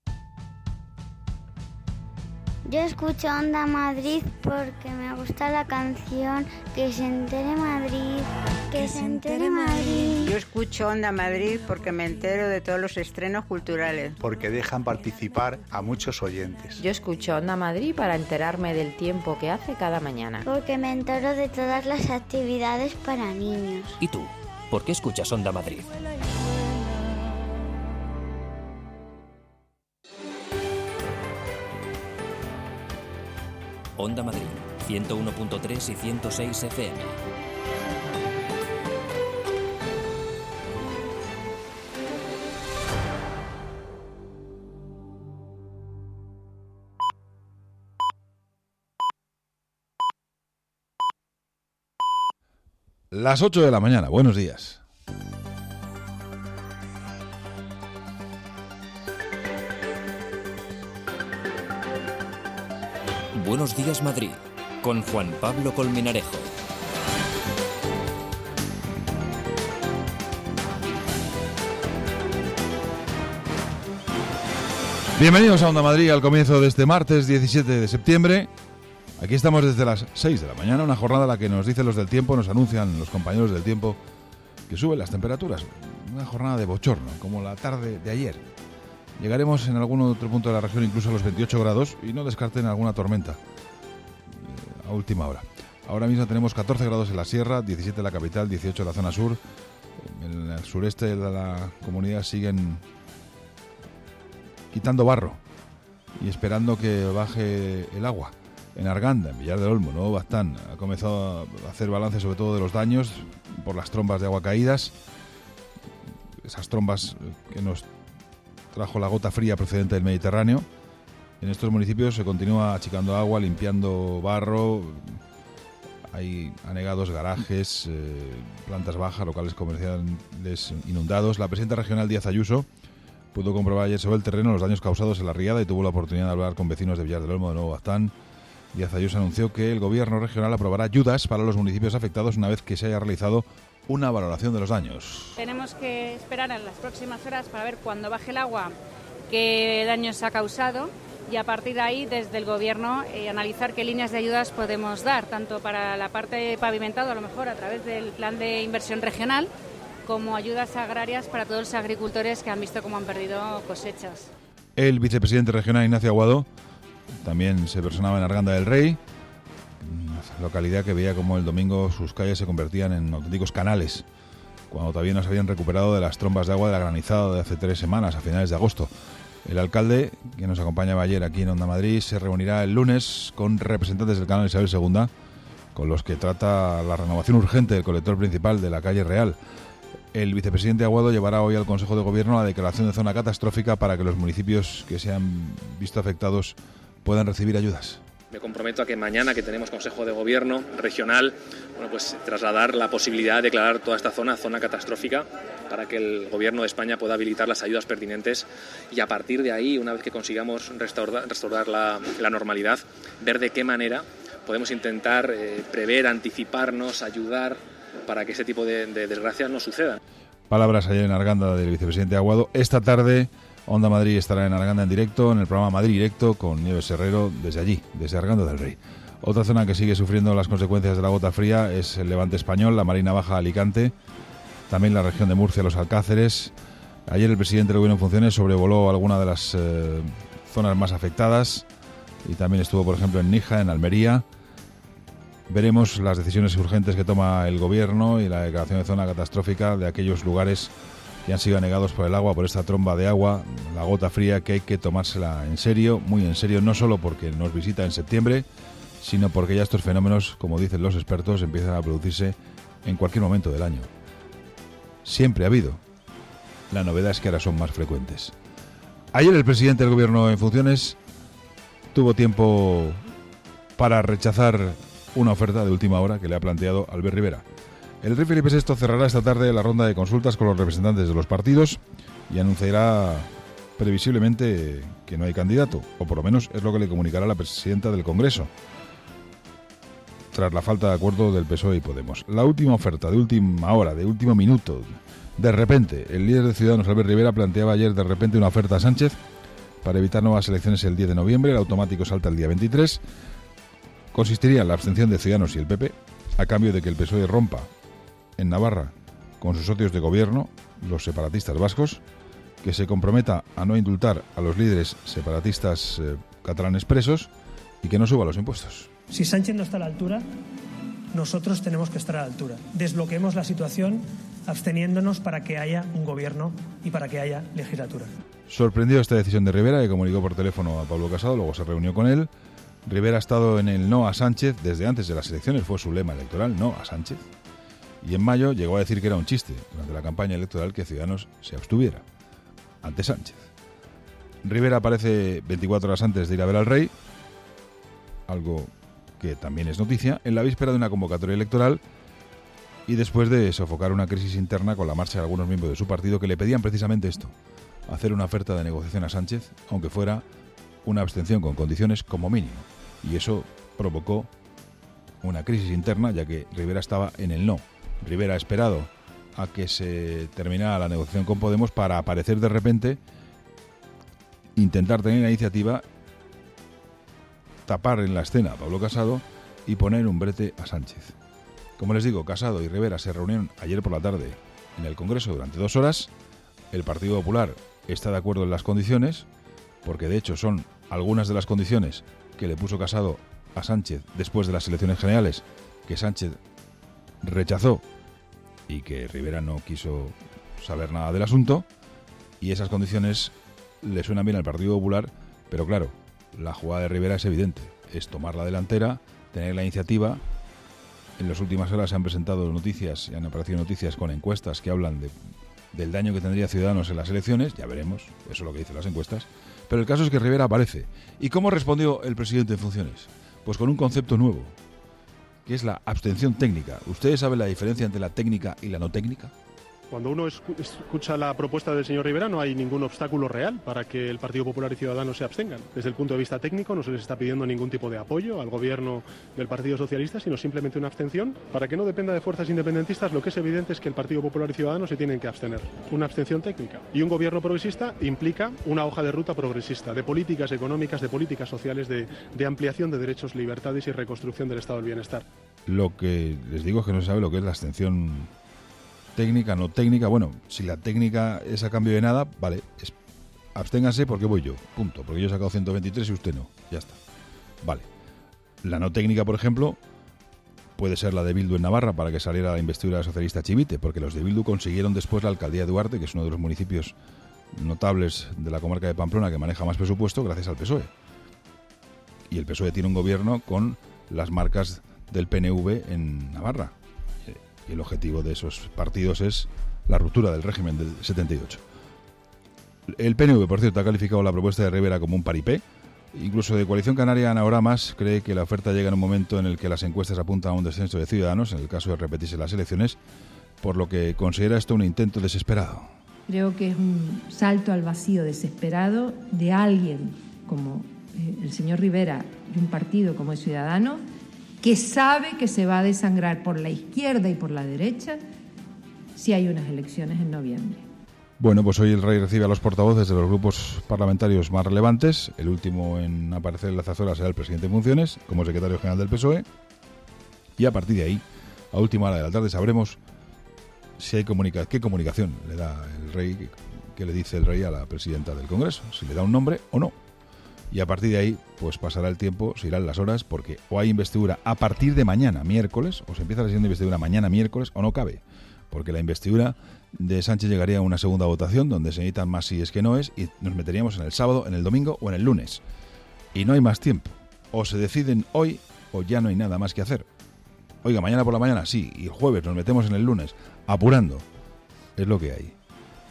Speaker 12: Yo escucho Onda Madrid porque me gusta la canción Que se entere Madrid, que se entere Madrid.
Speaker 15: Yo escucho Onda Madrid porque me entero de todos los estrenos culturales.
Speaker 16: Porque dejan participar a muchos oyentes.
Speaker 17: Yo escucho Onda Madrid para enterarme del tiempo que hace cada mañana.
Speaker 12: Porque me entero de todas las actividades para niños.
Speaker 14: ¿Y tú? ¿Por qué escuchas Onda Madrid? Onda Madrid, 101.3 y 106 FM.
Speaker 1: Las 8 de la mañana, buenos días.
Speaker 14: Buenos días Madrid, con Juan Pablo Colmenarejo.
Speaker 1: Bienvenidos a Onda Madrid al comienzo de este martes 17 de septiembre. Aquí estamos desde las 6 de la mañana, una jornada en la que nos dicen los del tiempo, nos anuncian los compañeros del tiempo que suben las temperaturas. Una jornada de bochorno, como la tarde de ayer. Llegaremos en algún otro punto de la región incluso a los 28 grados y no descarten alguna tormenta a última hora. Ahora mismo tenemos 14 grados en la sierra, 17 en la capital, 18 en la zona sur. En el sureste de la comunidad siguen quitando barro y esperando que baje el agua. En Arganda, en Villar del Olmo, Nuevo Baztán, ha comenzado a hacer balance sobre todo de los daños por las trombas de agua caídas. Esas trombas que nos trajo la gota fría procedente del Mediterráneo. En estos municipios se continúa achicando agua, limpiando barro. Hay anegados, garajes, plantas bajas, locales comerciales inundados. La presidenta regional Díaz Ayuso pudo comprobar ayer sobre el terreno los daños causados en la riada y tuvo la oportunidad de hablar con vecinos de Villar del Olmo, de Nuevo Baztán. Díaz Ayuso anunció que el gobierno regional aprobará ayudas para los municipios afectados una vez que se haya realizado una valoración de los daños.
Speaker 18: Tenemos que esperar en las próximas horas para ver cuando baje el agua qué daños ha causado y a partir de ahí desde el gobierno analizar qué líneas de ayudas podemos dar, tanto para la parte pavimentada a lo mejor a través del plan de inversión regional como ayudas agrarias para todos los agricultores que han visto cómo han perdido cosechas.
Speaker 1: El vicepresidente regional Ignacio Aguado también se personaba en Arganda del Rey, localidad que veía como el domingo sus calles se convertían en auténticos canales, cuando todavía no se habían recuperado de las trombas de agua de la granizada de hace 3 semanas, a finales de agosto. El alcalde, que nos acompañaba ayer aquí en Onda Madrid, se reunirá el lunes con representantes del canal Isabel II, con los que trata la renovación urgente del colector principal de la calle Real. El vicepresidente Aguado llevará hoy al Consejo de Gobierno la declaración de zona catastrófica para que los municipios que se han visto afectados puedan recibir ayudas.
Speaker 19: Me comprometo a que mañana, que tenemos Consejo de Gobierno regional, trasladar la posibilidad de declarar toda esta zona catastrófica para que el Gobierno de España pueda habilitar las ayudas pertinentes y a partir de ahí, una vez que consigamos restaurar la normalidad, ver de qué manera podemos intentar prever, anticiparnos, ayudar para que ese tipo de desgracias no sucedan.
Speaker 1: Palabras ayer en Arganda del vicepresidente Aguado. Esta tarde Onda Madrid estará en Arganda en directo, en el programa Madrid Directo, con Nieves Herrero desde allí, desde Arganda del Rey. Otra zona que sigue sufriendo las consecuencias de la gota fría es el Levante español, la Marina Baja, Alicante, también la región de Murcia, los Alcáceres. Ayer el presidente del Gobierno en funciones sobrevoló alguna de las zonas más afectadas y también estuvo, por ejemplo, en Níjar, en Almería. Veremos las decisiones urgentes que toma el Gobierno y la declaración de zona catastrófica de aquellos lugares y han sido anegados por el agua, por esta tromba de agua, la gota fría, que hay que tomársela en serio, muy en serio, no solo porque nos visita en septiembre, sino porque ya estos fenómenos, como dicen los expertos, empiezan a producirse en cualquier momento del año. Siempre ha habido. La novedad es que ahora son más frecuentes. Ayer el presidente del gobierno en funciones tuvo tiempo para rechazar una oferta de última hora que le ha planteado Albert Rivera. El rey Felipe VI cerrará esta tarde la ronda de consultas con los representantes de los partidos y anunciará previsiblemente que no hay candidato, o por lo menos es lo que le comunicará la presidenta del Congreso, tras la falta de acuerdo del PSOE y Podemos. La última oferta de última hora, de último minuto, de repente, el líder de Ciudadanos, Albert Rivera, planteaba ayer de repente una oferta a Sánchez para evitar nuevas elecciones el 10 de noviembre, el automático salta el día 23, consistiría en la abstención de Ciudadanos y el PP, a cambio de que el PSOE rompa en Navarra con sus socios de gobierno, los separatistas vascos, que se comprometa a no indultar a los líderes separatistas catalanes presos y que no suba los impuestos.
Speaker 4: Si Sánchez no está a la altura, nosotros tenemos que estar a la altura. Desbloqueemos la situación absteniéndonos para que haya un gobierno y para que haya legislatura.
Speaker 1: Sorprendió esta decisión de Rivera, que comunicó por teléfono a Pablo Casado, luego se reunió con él. Rivera ha estado en el no a Sánchez desde antes de las elecciones, fue su lema electoral, no a Sánchez. Y en mayo llegó a decir que era un chiste durante la campaña electoral que Ciudadanos se abstuviera ante Sánchez. Rivera aparece 24 horas antes de ir a ver al rey, algo que también es noticia, en la víspera de una convocatoria electoral y después de sofocar una crisis interna con la marcha de algunos miembros de su partido que le pedían precisamente esto, hacer una oferta de negociación a Sánchez, aunque fuera una abstención con condiciones como mínimo. Y eso provocó una crisis interna, ya que Rivera estaba en el no. Rivera ha esperado a que se terminara la negociación con Podemos para aparecer de repente, intentar tener la iniciativa, tapar en la escena a Pablo Casado y poner un brete a Sánchez. Como les digo, Casado y Rivera se reunieron ayer por la tarde en el Congreso durante 2 horas. El Partido Popular está de acuerdo en las condiciones, porque de hecho son algunas de las condiciones que le puso Casado a Sánchez después de las elecciones generales, que Sánchez rechazó y que Rivera no quiso saber nada del asunto, y esas condiciones le suenan bien al Partido Popular, pero claro, la jugada de Rivera es evidente, es tomar la delantera, tener la iniciativa. En las últimas horas se han presentado noticias y han aparecido noticias con encuestas que hablan del daño que tendría Ciudadanos en las elecciones, ya veremos, eso es lo que dicen las encuestas, pero el caso es que Rivera aparece. ¿Y cómo respondió el presidente en funciones? Pues con un concepto nuevo, que es la abstención técnica. ¿Ustedes saben la diferencia entre la técnica y la no técnica?
Speaker 5: Cuando uno escucha la propuesta del señor Rivera, no hay ningún obstáculo real para que el Partido Popular y Ciudadanos se abstengan. Desde el punto de vista técnico no se les está pidiendo ningún tipo de apoyo al gobierno del Partido Socialista, sino simplemente una abstención para que no dependa de fuerzas independentistas. Lo que es evidente es que el Partido Popular y Ciudadanos se tienen que abstener. Una abstención técnica. Y un gobierno progresista implica una hoja de ruta progresista, de políticas económicas, de políticas sociales, de ampliación de derechos, libertades y reconstrucción del estado del bienestar.
Speaker 1: Lo que les digo es que no se sabe lo que es la abstención técnica, no técnica. Bueno, si la técnica es a cambio de nada, vale, absténganse porque voy yo, punto, porque yo he sacado 123 y usted no, ya está, vale. La no técnica, por ejemplo, puede ser la de Bildu en Navarra para que saliera la investidura socialista Chivite, porque los de Bildu consiguieron después la alcaldía de Duarte, que es uno de los municipios notables de la comarca de Pamplona que maneja más presupuesto gracias al PSOE. Y el PSOE tiene un gobierno con las marcas del PNV en Navarra. Y el objetivo de esos partidos es la ruptura del régimen del 78. El PNV, por cierto, ha calificado la propuesta de Rivera como un paripé. Incluso de Coalición Canaria, Ana Oramas cree que la oferta llega en un momento en el que las encuestas apuntan a un descenso de Ciudadanos, en el caso de repetirse las elecciones, por lo que considera esto un intento desesperado.
Speaker 6: Creo que es un salto al vacío desesperado de alguien como el señor Rivera y un partido como el Ciudadanos, que sabe que se va a desangrar por la izquierda y por la derecha si hay unas elecciones en noviembre.
Speaker 1: Bueno, pues hoy el rey recibe a los portavoces de los grupos parlamentarios más relevantes. El último en aparecer en la zarzuela será el presidente en funciones, como secretario general del PSOE. Y a partir de ahí, a última hora de la tarde, sabremos si hay qué comunicación le da el rey, qué le dice el rey a la presidenta del Congreso, si le da un nombre o no. Y a partir de ahí, pues pasará el tiempo, se irán las horas, porque o hay investidura a partir de mañana, miércoles, o se empieza la sesión de investidura mañana, miércoles, o no cabe. porque la investidura de Sánchez llegaría a una segunda votación donde se necesitan más sí es que no es, y nos meteríamos en el sábado, en el domingo o en el lunes. Y no hay más tiempo. O se deciden hoy o ya no hay nada más que hacer. Oiga, mañana por la mañana sí, y el jueves nos metemos en el lunes, apurando. Es lo que hay.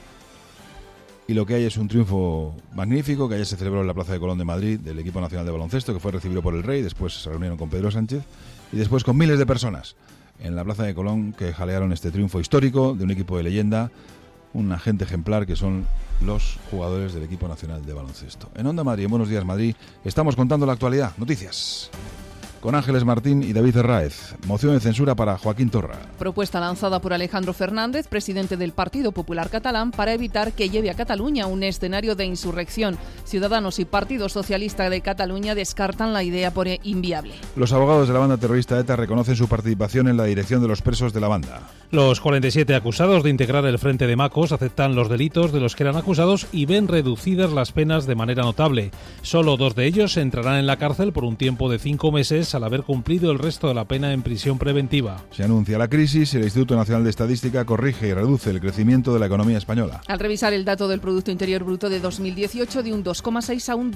Speaker 1: Y lo que hay es un triunfo magnífico que ayer se celebró en la Plaza de Colón de Madrid del equipo nacional de baloncesto, que fue recibido por el Rey, después se reunieron con Pedro Sánchez y después con miles de personas en la Plaza de Colón que jalearon este triunfo histórico de un equipo de leyenda, un agente ejemplar que son los jugadores del equipo nacional de baloncesto. En Onda Madrid, en Buenos Días Madrid, estamos contando la actualidad, noticias. Con Ángeles Martín y David Herráez. Moción de censura para Joaquín Torra.
Speaker 7: Propuesta lanzada por Alejandro Fernández, presidente del Partido Popular Catalán, para evitar que lleve a Cataluña a un escenario de insurrección. Ciudadanos y Partido Socialista de Cataluña descartan la idea por inviable.
Speaker 1: Los abogados de la banda terrorista ETA reconocen su participación en la dirección de los presos de la banda.
Speaker 8: Los 47 acusados de integrar el Frente de Macos aceptan los delitos de los que eran acusados y ven reducidas las penas de manera notable. Solo 2 de ellos entrarán en la cárcel por un tiempo de 5 meses al haber cumplido el resto de la pena en prisión preventiva.
Speaker 1: Se anuncia la crisis y el Instituto Nacional de Estadística corrige y reduce el crecimiento de la economía española.
Speaker 7: Al revisar el dato del Producto Interior Bruto de 2018 de un 2,6 a un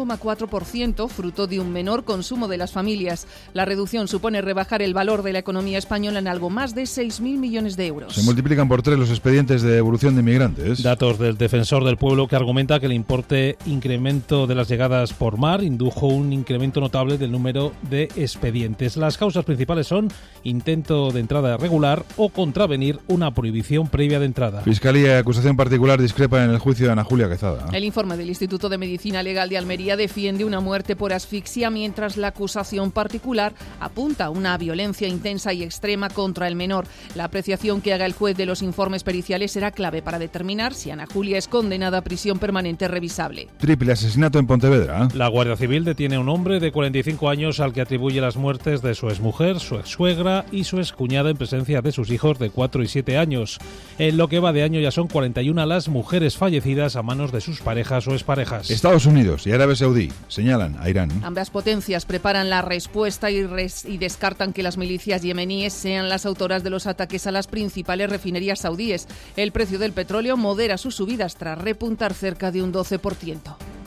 Speaker 7: 2,4%, fruto de un menor consumo de las familias. La reducción supone rebajar el valor de la economía española en algo más de 6.000 millones de euros.
Speaker 1: Se multiplican por 3 los expedientes de devolución de inmigrantes.
Speaker 8: Datos del Defensor del Pueblo, que argumenta que el incremento de las llegadas por mar indujo un incremento notable del número de expedientes. Las causas principales son intento de entrada irregular o contravenir una prohibición previa de entrada.
Speaker 1: Fiscalía y acusación particular discrepan en el juicio de Ana Julia Quezada.
Speaker 7: El informe del Instituto de Medicina Legal de Almería defiende una muerte por asfixia, mientras la acusación particular apunta a una violencia intensa y extrema contra el menor. La apreciación que haga el juez de los informes periciales será clave para determinar si Ana Julia es condenada a prisión permanente revisable.
Speaker 1: Triple asesinato en Pontevedra.
Speaker 8: La Guardia Civil detiene a un hombre de 45 años al que atribuye las muertes de su exmujer, su exsuegra y su excuñada en presencia de sus hijos de 4 y 7 años. En lo que va de año ya son 41 las mujeres fallecidas a manos de sus parejas o exparejas.
Speaker 1: Estados Unidos y Arabia Saudí señalan a Irán.
Speaker 7: Ambas potencias preparan la respuesta y descartan que las milicias yemeníes sean las autoras de los ataques a las principales refinerías saudíes. El precio del petróleo modera sus subidas tras repuntar cerca de un 12%.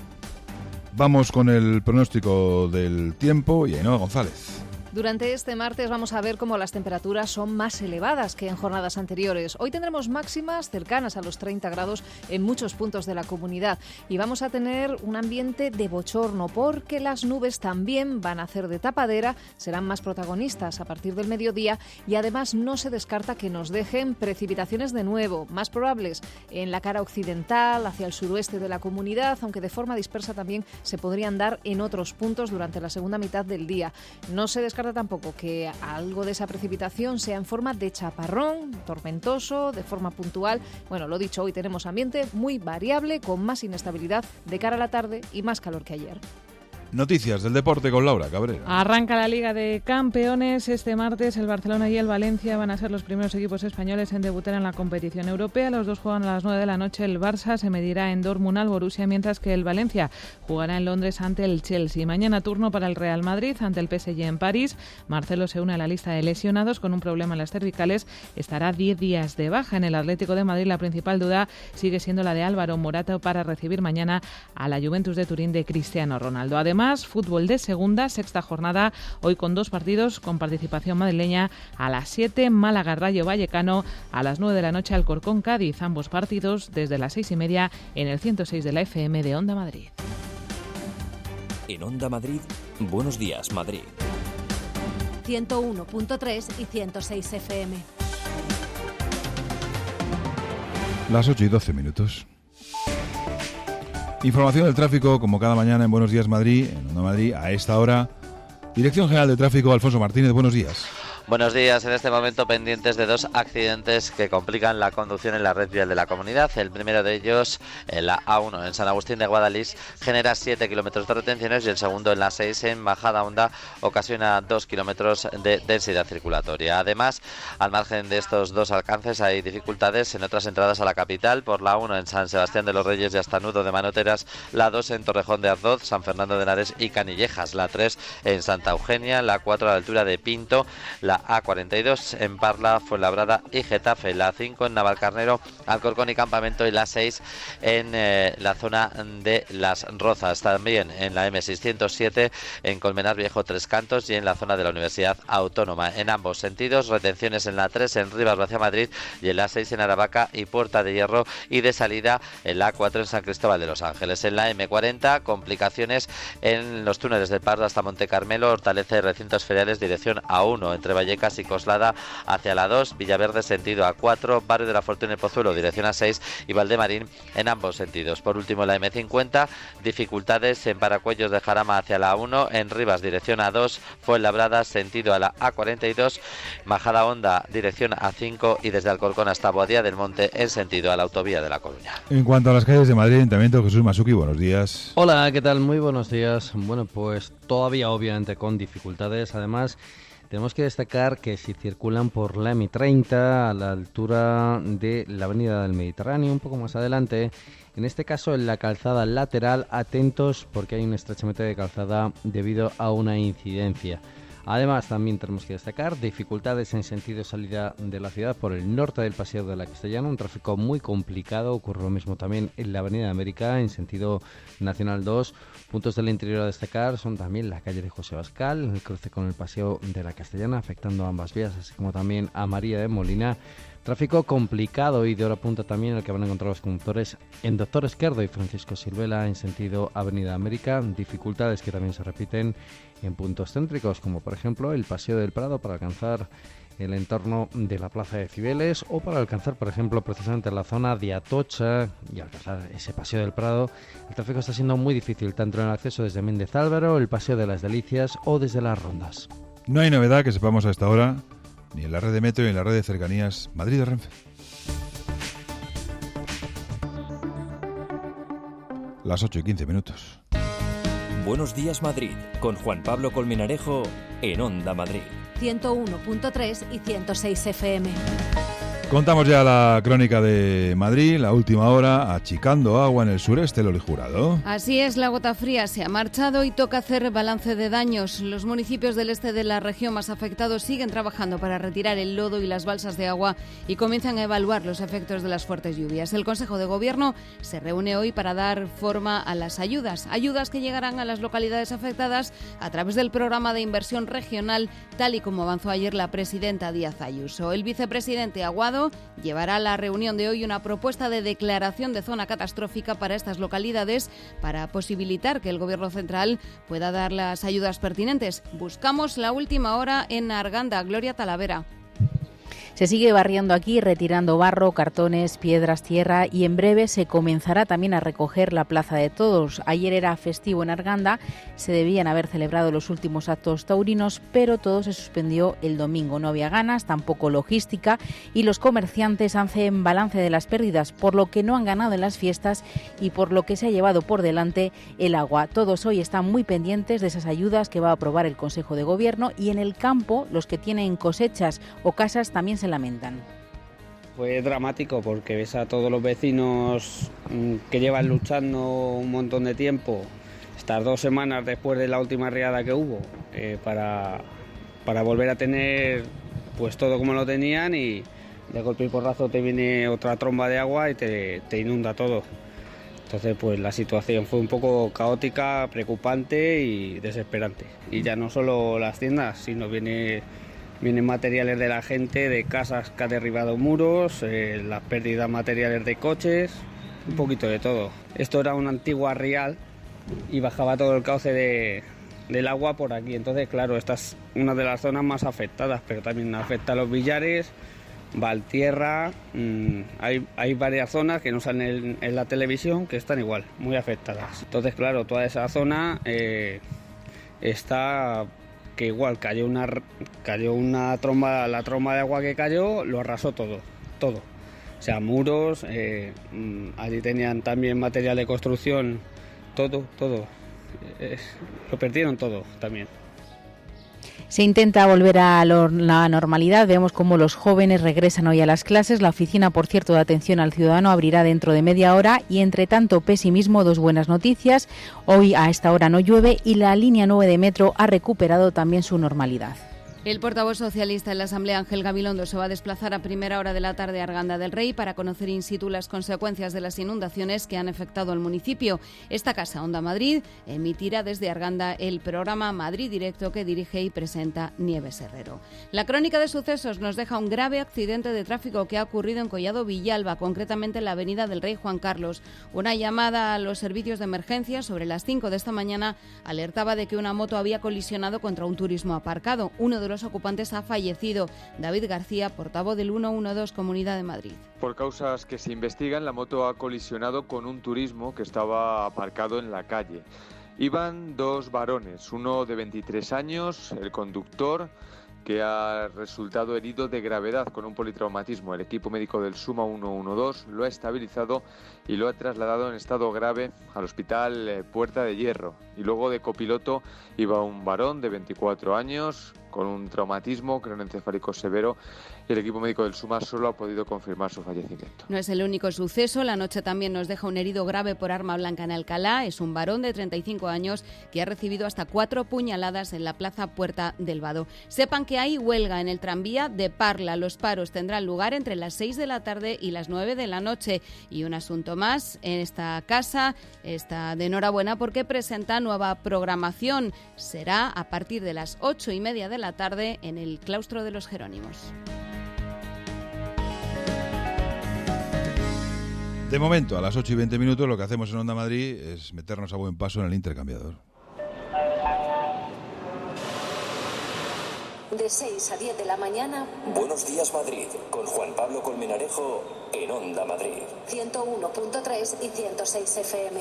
Speaker 1: Vamos con el pronóstico del tiempo y Ainhoa González.
Speaker 10: Durante este martes vamos a ver cómo las temperaturas son más elevadas que en jornadas anteriores. Hoy tendremos máximas cercanas a los 30 grados en muchos puntos de la comunidad y vamos a tener un ambiente de bochorno porque las nubes también van a hacer de tapadera, serán más protagonistas a partir del mediodía y además no se descarta que nos dejen precipitaciones de nuevo, más probables en la cara occidental, hacia el suroeste de la comunidad, aunque de forma dispersa también se podrían dar en otros puntos durante la segunda mitad del día. No se descarta tampoco que algo de esa precipitación sea en forma de chaparrón, tormentoso, de forma puntual. Bueno, lo dicho, hoy tenemos ambiente muy variable, con más inestabilidad de cara a la tarde y más calor que ayer.
Speaker 1: Noticias del deporte con Laura Cabrera.
Speaker 9: Arranca la Liga de Campeones. Este martes el Barcelona y el Valencia van a ser los primeros equipos españoles en debutar en la competición europea. Los dos juegan a las 9 de la noche. El Barça se medirá en Dortmund al Borussia, mientras que el Valencia jugará en Londres ante el Chelsea. Mañana turno para el Real Madrid ante el PSG en París. Marcelo se une a la lista de lesionados con un problema en las cervicales. Estará 10 días de baja. En el Atlético de Madrid la principal duda sigue siendo la de Álvaro Morata para recibir mañana a la Juventus de Turín de Cristiano Ronaldo. Además, fútbol de segunda, sexta jornada, hoy con 2 partidos con participación madrileña. A las 7, Málaga Rayo Vallecano, a las 9 de la noche Alcorcón Cádiz, ambos partidos desde las 6:30 en el 106 de la FM de Onda Madrid.
Speaker 14: En Onda Madrid, Buenos Días Madrid.
Speaker 13: 101.3 y 106 FM.
Speaker 1: Las 8:12. Información del tráfico, como cada mañana en Buenos Días Madrid, en Onda Madrid, a esta hora. Dirección General de Tráfico, Alfonso Martínez, buenos días.
Speaker 20: Buenos días. En este momento pendientes de 2 accidentes que complican la conducción en la red vial de la comunidad. El primero de ellos, en la A1 en San Agustín de Guadalís, genera 7 kilómetros de retenciones, y el segundo en la 6 en Bajada Honda ocasiona 2 kilómetros de densidad circulatoria. Además, al margen de estos 2 alcances, hay dificultades en otras entradas a la capital. Por la 1 en San Sebastián de los Reyes y hasta Nudo de Manoteras, la 2 en Torrejón de Ardoz, San Fernando de Henares y Canillejas, la 3 en Santa Eugenia, la 4 a la altura de Pinto, la la A42 en Parla, Fuenlabrada y Getafe, la A5 en Navalcarnero, Alcorcón y Campamento y la 6 en la zona de Las Rozas. También en la M607 en Colmenar Viejo, Tres Cantos y en la zona de la Universidad Autónoma. En ambos sentidos, retenciones en la 3 en Rivas hacia Madrid y en la 6 en Aravaca y Puerta de Hierro, y de salida en la 4 en San Cristóbal de los Ángeles. En la M40, complicaciones en los túneles de Pardo hasta Monte Carmelo, Hortaleza y Recintos Feriales, dirección A1 entre Vallecas y Coslada hacia la 2, Villaverde sentido A4, Barrio de la Fortuna y Pozuelo, dirección A6 y Valdemarín en ambos sentidos. Por último, la M50, dificultades en Paracuellos de Jarama hacia la 1, en Rivas dirección A2, Fuenlabrada sentido a la A42, Majadahonda dirección A5 y desde Alcorcón hasta Boadilla del Monte en sentido a la autovía de La Coruña.
Speaker 1: En cuanto a las calles de Madrid, Ayuntamiento, Jesús Masuki, buenos días.
Speaker 2: Hola, ¿qué tal? Muy buenos días. Bueno, pues todavía obviamente con dificultades. Además, tenemos que destacar que si circulan por la M30 a la altura de la Avenida del Mediterráneo, un poco más adelante, en este caso en la calzada lateral, atentos porque hay un estrechamiento de calzada debido a una incidencia. Además, también tenemos que destacar dificultades en sentido salida de la ciudad por el norte del Paseo de la Castellana, un tráfico muy complicado. Ocurre lo mismo también en la Avenida de América, en sentido Nacional 2. Puntos del interior a destacar son también la calle de José Bascal, el cruce con el Paseo de la Castellana, afectando a ambas vías, así como también a María de Molina. Tráfico complicado y de hora punta también el que van a encontrar los conductores en Doctor Esquerdo y Francisco Silvela en sentido Avenida América. Dificultades que también se repiten en puntos céntricos, como por ejemplo el Paseo del Prado para alcanzar el entorno de la Plaza de Cibeles, o para alcanzar, por ejemplo, precisamente la zona de Atocha y alcanzar ese Paseo del Prado. El tráfico está siendo muy difícil, tanto en el acceso desde Méndez Álvaro, el Paseo de las Delicias o desde las Rondas.
Speaker 1: No hay novedad que sepamos a esta hora, ni en la red de metro ni en la red de cercanías Madrid de Renfe. Las 8:15.
Speaker 14: Buenos días Madrid, con Juan Pablo Colmenarejo en Onda Madrid.
Speaker 13: 101.3 y 106 FM.
Speaker 1: Contamos ya la crónica de Madrid, la última hora, achicando agua en el sureste, Loli Jurado.
Speaker 7: Así es, la gota fría se ha marchado y toca hacer balance de daños. Los municipios del este de la región más afectados siguen trabajando para retirar el lodo y las balsas de agua y comienzan a evaluar los efectos de las fuertes lluvias. El Consejo de Gobierno se reúne hoy para dar forma a las ayudas que llegarán a las localidades afectadas a través del programa de inversión regional, tal y como avanzó ayer la presidenta Díaz Ayuso. El vicepresidente Aguado llevará a la reunión de hoy una propuesta de declaración de zona catastrófica para estas localidades para posibilitar que el Gobierno central pueda dar las ayudas pertinentes. Buscamos la última hora en Arganda. Gloria Talavera.
Speaker 17: Se sigue barriendo aquí, retirando barro, cartones, piedras, tierra, y en breve se comenzará también a recoger la Plaza de Todos. Ayer era festivo en Arganda, se debían haber celebrado los últimos actos taurinos, pero todo se suspendió el domingo. No había ganas, tampoco logística, y los comerciantes hacen balance de las pérdidas, por lo que no han ganado en las fiestas y por lo que se ha llevado por delante el agua. Todos hoy están muy pendientes de esas ayudas que va a aprobar el Consejo de Gobierno, y en el campo los que tienen cosechas o casas también se lamentan.
Speaker 21: Fue dramático porque ves a todos los vecinos que llevan luchando un montón de tiempo, estas 2 semanas después de la última riada que hubo, para volver a tener pues todo como lo tenían, y de golpe y porrazo te viene otra tromba de agua y te inunda todo. Entonces pues la situación fue un poco caótica, preocupante y desesperante. Y ya no solo las tiendas, sino vienen materiales de la gente, de casas que ha derribado muros, las pérdidas materiales de coches, un poquito de todo. Esto era una antigua rial y bajaba todo el cauce del agua por aquí. Entonces, claro, esta es una de las zonas más afectadas, pero también afecta a los Villares, Valtierra. Hay varias zonas que no salen en la televisión que están igual, muy afectadas. Entonces, claro, toda esa zona está... que igual cayó una tromba, la tromba de agua que cayó lo arrasó todo. O sea, muros, allí tenían también material de construcción, todo. Lo perdieron todo también.
Speaker 17: Se intenta volver a la normalidad. Vemos cómo los jóvenes regresan hoy a las clases. La oficina, por cierto, de atención al ciudadano abrirá dentro de media hora. Y entre tanto pesimismo, 2 buenas noticias. Hoy a esta hora no llueve y la línea 9 de metro ha recuperado también su normalidad.
Speaker 3: El portavoz socialista en la Asamblea, Ángel Gabilondo, se va a desplazar a primera hora de la tarde a Arganda del Rey para conocer in situ las consecuencias de las inundaciones que han afectado al municipio. Esta casa, Onda Madrid, emitirá desde Arganda el programa Madrid Directo que dirige y presenta Nieves Herrero. La crónica de sucesos nos deja un grave accidente de tráfico que ha ocurrido en Collado Villalba, concretamente en la avenida del Rey Juan Carlos. Una llamada a los servicios de emergencia sobre las 5 de esta mañana alertaba de que una moto había colisionado contra un turismo aparcado. Uno de los ocupantes ha fallecido. David García, portavoz del 112 Comunidad de Madrid.
Speaker 22: Por causas que se investigan, la moto ha colisionado con un turismo que estaba aparcado en la calle. Iban dos varones, uno de 23 años, el conductor, que ha resultado herido de gravedad con un politraumatismo. El equipo médico del SUMA 112 lo ha estabilizado y lo ha trasladado en estado grave al hospital Puerta de Hierro. Y luego de copiloto iba un varón de 24 años con un traumatismo craneoencefálico severo. Y el equipo médico del SUMA solo ha podido confirmar su fallecimiento.
Speaker 3: No es el único suceso. La noche también nos deja un herido grave por arma blanca en Alcalá. Es un varón de 35 años que ha recibido hasta 4 puñaladas en la plaza Puerta del Vado. Sepan que hay huelga en el tranvía de Parla. Los paros tendrán lugar entre las 6 de la tarde y las 9 de la noche. Y un asunto más, en esta casa está de enhorabuena porque presenta nueva programación. Será a partir de las 8:30 de la tarde en el Claustro de los Jerónimos.
Speaker 1: De momento, a las 8:20 lo que hacemos en Onda Madrid es meternos a buen paso en el intercambiador.
Speaker 23: De 6 a 10 de la mañana.
Speaker 24: Buenos días, Madrid, con Juan Pablo Colmenarejo en Onda Madrid.
Speaker 23: 101.3 y 106 FM.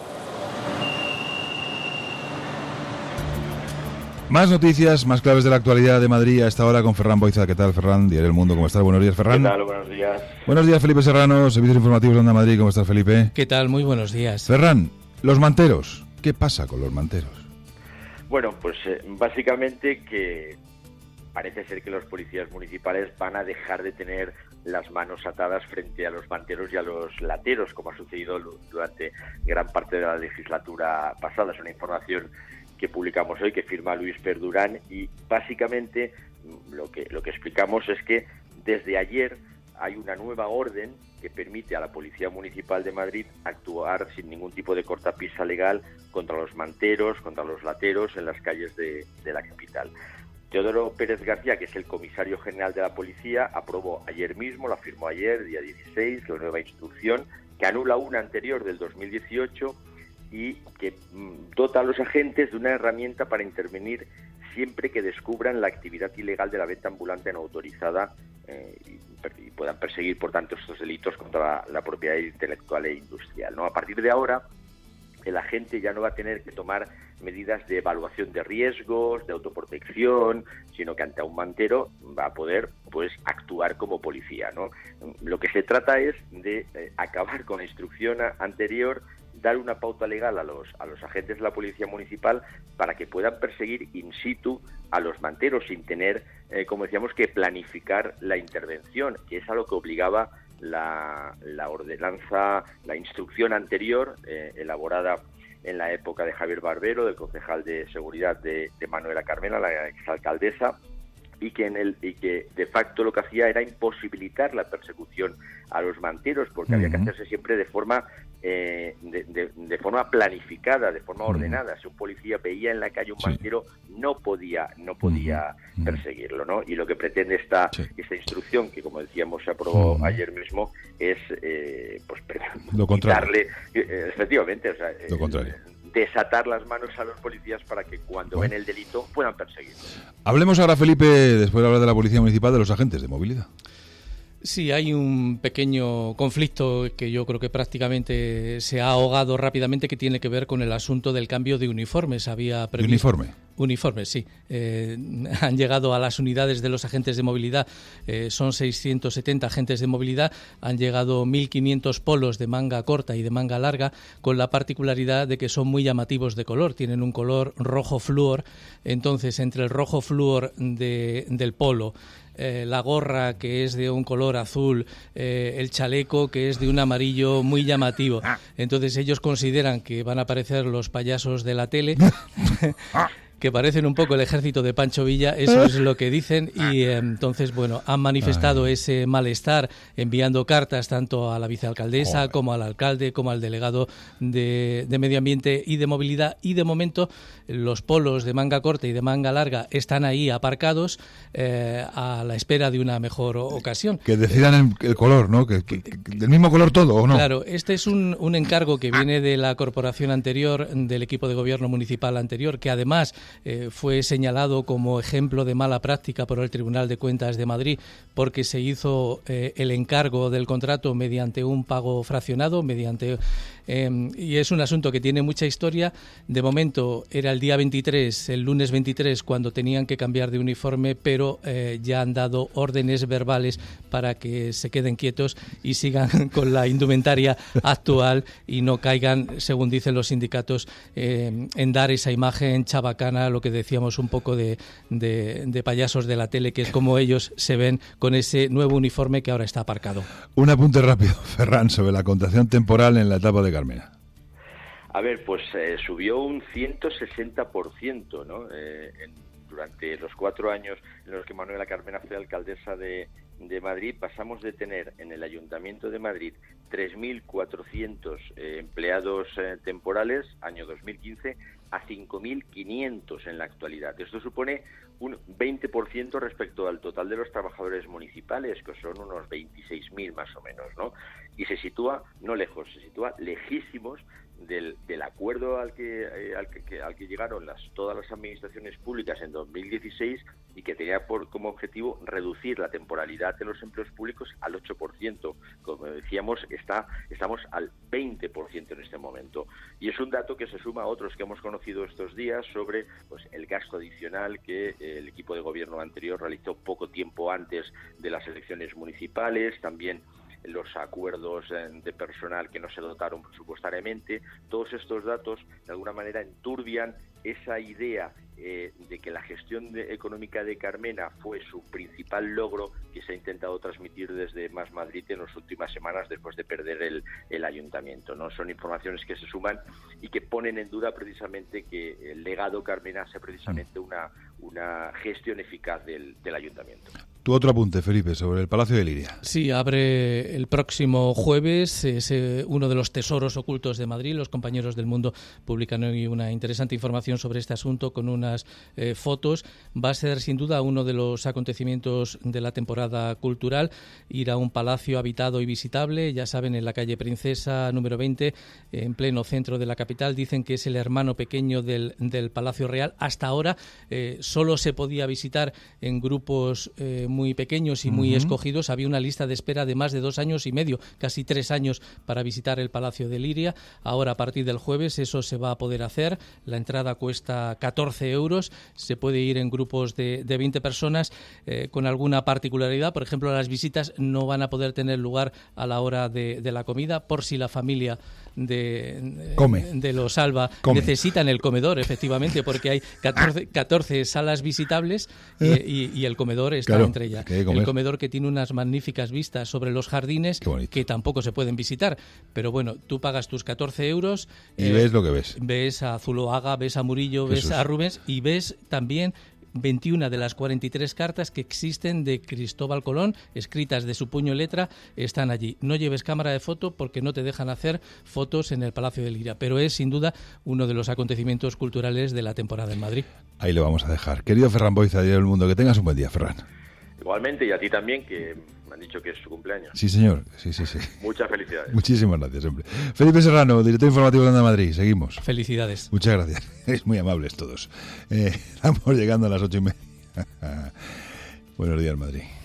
Speaker 1: Más noticias, más claves de la actualidad de Madrid a esta hora con Ferran Boiza. ¿Qué tal, Ferran? Diario El Mundo, ¿cómo estás? Buenos días, Ferran.
Speaker 25: ¿Qué tal? Buenos días.
Speaker 1: Buenos días, Felipe Serrano, Servicios Informativos de Onda Madrid. ¿Cómo estás, Felipe?
Speaker 26: ¿Qué tal? Muy buenos días.
Speaker 1: Ferran, los manteros. ¿Qué pasa con los manteros?
Speaker 25: Bueno, pues básicamente que parece ser que los policías municipales van a dejar de tener las manos atadas frente a los manteros y a los lateros, como ha sucedido durante gran parte de la legislatura pasada. Es una información que publicamos hoy, que firma Luis Perdurán, y básicamente lo que explicamos es que desde ayer hay una nueva orden que permite a la Policía Municipal de Madrid actuar sin ningún tipo de cortapisa legal contra los manteros, contra los lateros en las calles de la capital. Teodoro Pérez García, que es el comisario general de la policía, aprobó ayer mismo, la firmó ayer, día 16, la nueva instrucción que anula una anterior del 2018 y que dota a los agentes de una herramienta para intervenir siempre que descubran la actividad ilegal de la venta ambulante no autorizada y puedan perseguir, por tanto, estos delitos contra la propiedad intelectual e industrial, ¿no? A partir de ahora, el agente ya no va a tener que tomar medidas de evaluación de riesgos, de autoprotección, sino que ante un mantero va a poder pues actuar como policía, ¿no? Lo que se trata es de acabar con la instrucción anterior, dar una pauta legal a los agentes de la Policía Municipal para que puedan perseguir in situ a los manteros sin tener, como decíamos, que planificar la intervención, que es a lo que obligaba la ordenanza, la instrucción anterior, elaborada en la época de Javier Barbero, del concejal de Seguridad de Manuela Carmena, la exalcaldesa, y que de facto lo que hacía era imposibilitar la persecución a los manteros, porque había que hacerse siempre de forma planificada, de forma ordenada. Si un policía veía en la calle un mantero, no podía perseguirlo, ¿no? Y lo que pretende esta instrucción, que como decíamos se aprobó ayer mismo, es
Speaker 1: lo contrario.
Speaker 25: Quitarle, efectivamente, o sea,
Speaker 1: lo contrario.
Speaker 25: Desatar las manos a los policías para que cuando ven el delito puedan perseguirlo.
Speaker 1: Hablemos ahora, Felipe, después de hablar de la Policía Municipal, de los agentes de movilidad.
Speaker 26: Sí, hay un pequeño conflicto que yo creo que prácticamente se ha ahogado rápidamente, que tiene que ver con el asunto del cambio de uniformes. Había previsto... Uniformes, sí. Han llegado a las unidades de los agentes de movilidad, son 670 agentes de movilidad, han llegado 1.500 polos de manga corta y de manga larga, con la particularidad de que son muy llamativos de color, tienen un color rojo flúor. Entonces, entre el rojo flúor del polo, la gorra, que es de un color azul, el chaleco, que es de un amarillo muy llamativo. Entonces ellos consideran que van a aparecer los payasos de la tele que parecen un poco el ejército de Pancho Villa, eso es lo que dicen, y entonces, bueno, han manifestado ese malestar enviando cartas tanto a la vicealcaldesa como al alcalde, como al delegado de Medio Ambiente y de Movilidad, y de momento los polos de manga corta y de manga larga están ahí aparcados a la espera de una mejor ocasión.
Speaker 1: Que decidan el color, ¿no? Que del mismo color todo, ¿o no?
Speaker 26: Claro, este es un encargo que viene de la corporación anterior, del equipo de gobierno municipal anterior, que además fue señalado como ejemplo de mala práctica por el Tribunal de Cuentas de Madrid, porque se hizo el encargo del contrato mediante un pago fraccionado, y es un asunto que tiene mucha historia. De momento era el día 23, el lunes 23, cuando tenían que cambiar de uniforme, pero ya han dado órdenes verbales para que se queden quietos y sigan con la indumentaria actual y no caigan, según dicen los sindicatos, en dar esa imagen chabacana, lo que decíamos un poco de payasos de la tele, que es como ellos se ven con ese nuevo uniforme que ahora está aparcado. Un apunte rápido, Ferran, sobre la contación temporal en la etapa de Carmena.
Speaker 25: A ver, pues subió un 160%, ¿no? Durante los 4 años en los que Manuela Carmena fue alcaldesa de Madrid, pasamos de tener en el Ayuntamiento de Madrid 3.400 empleados temporales, año 2015, a 5.500 en la actualidad. Esto supone un 20% respecto al total de los trabajadores municipales, que son unos 26.000 más o menos, ¿no? Y se sitúa, no lejos, se sitúa lejísimos del acuerdo al que llegaron todas las administraciones públicas en 2016 y que tenía como objetivo reducir la temporalidad de los empleos públicos al 8%. Como decíamos, estamos al 20% en este momento. Y es un dato que se suma a otros que hemos conocido estos días sobre el gasto adicional que el equipo de gobierno anterior realizó poco tiempo antes de las elecciones municipales, también los acuerdos de personal que no se dotaron presupuestariamente. Todos estos datos de alguna manera enturbian esa idea de que la gestión económica de Carmena fue su principal logro, que se ha intentado transmitir desde Más Madrid en las últimas semanas después de perder el ayuntamiento, ¿no? Son informaciones que se suman y que ponen en duda precisamente que el legado Carmena sea precisamente una gestión eficaz del ayuntamiento.
Speaker 1: Tu otro apunte, Felipe, sobre el Palacio de Liria.
Speaker 26: Sí, abre el próximo jueves, es uno de los tesoros ocultos de Madrid. Los compañeros del Mundo publican hoy una interesante información sobre este asunto con unas fotos. Va a ser sin duda uno de los acontecimientos de la temporada cultural, ir a un palacio habitado y visitable, ya saben, en la calle Princesa número 20, en pleno centro de la capital. Dicen que es el hermano pequeño del Palacio Real. Hasta ahora solo se podía visitar en grupos muy pequeños y muy escogidos. Había una lista de espera de más de 2 años y medio, casi 3 años, para visitar el Palacio de Liria. Ahora, a partir del jueves, eso se va a poder hacer. La entrada cuesta 14 euros. Se puede ir en grupos de 20 personas, con alguna particularidad. Por ejemplo, las visitas no van a poder tener lugar a la hora de la comida, por si la familia de los Alba necesitan el comedor, efectivamente, porque hay 14 salas visitables y el comedor está entre ellas. El comedor, que tiene unas magníficas vistas sobre los jardines que tampoco se pueden visitar, pero bueno, tú pagas tus 14 euros
Speaker 1: y ves lo que ves.
Speaker 26: Ves a Zuloaga, ves a Murillo, ves a Rubens y ves también 21 de las 43 cartas que existen de Cristóbal Colón, escritas de su puño y letra, están allí. No lleves cámara de foto porque no te dejan hacer fotos en el Palacio de Liria, pero es sin duda uno de los acontecimientos culturales de la temporada en Madrid. Ahí lo vamos a dejar. Querido Ferran Boiza, Diario del Mundo, que tengas un buen día, Ferran.
Speaker 25: Igualmente, y a ti también, que me han dicho que es su cumpleaños.
Speaker 1: Sí, señor. Sí.
Speaker 25: Muchas felicidades.
Speaker 1: Muchísimas gracias, hombre. Felipe Serrano, director informativo de Onda Madrid. Seguimos.
Speaker 26: Felicidades.
Speaker 1: Muchas gracias. Es muy amables todos. Estamos llegando a las 8:30. Buenos días, Madrid.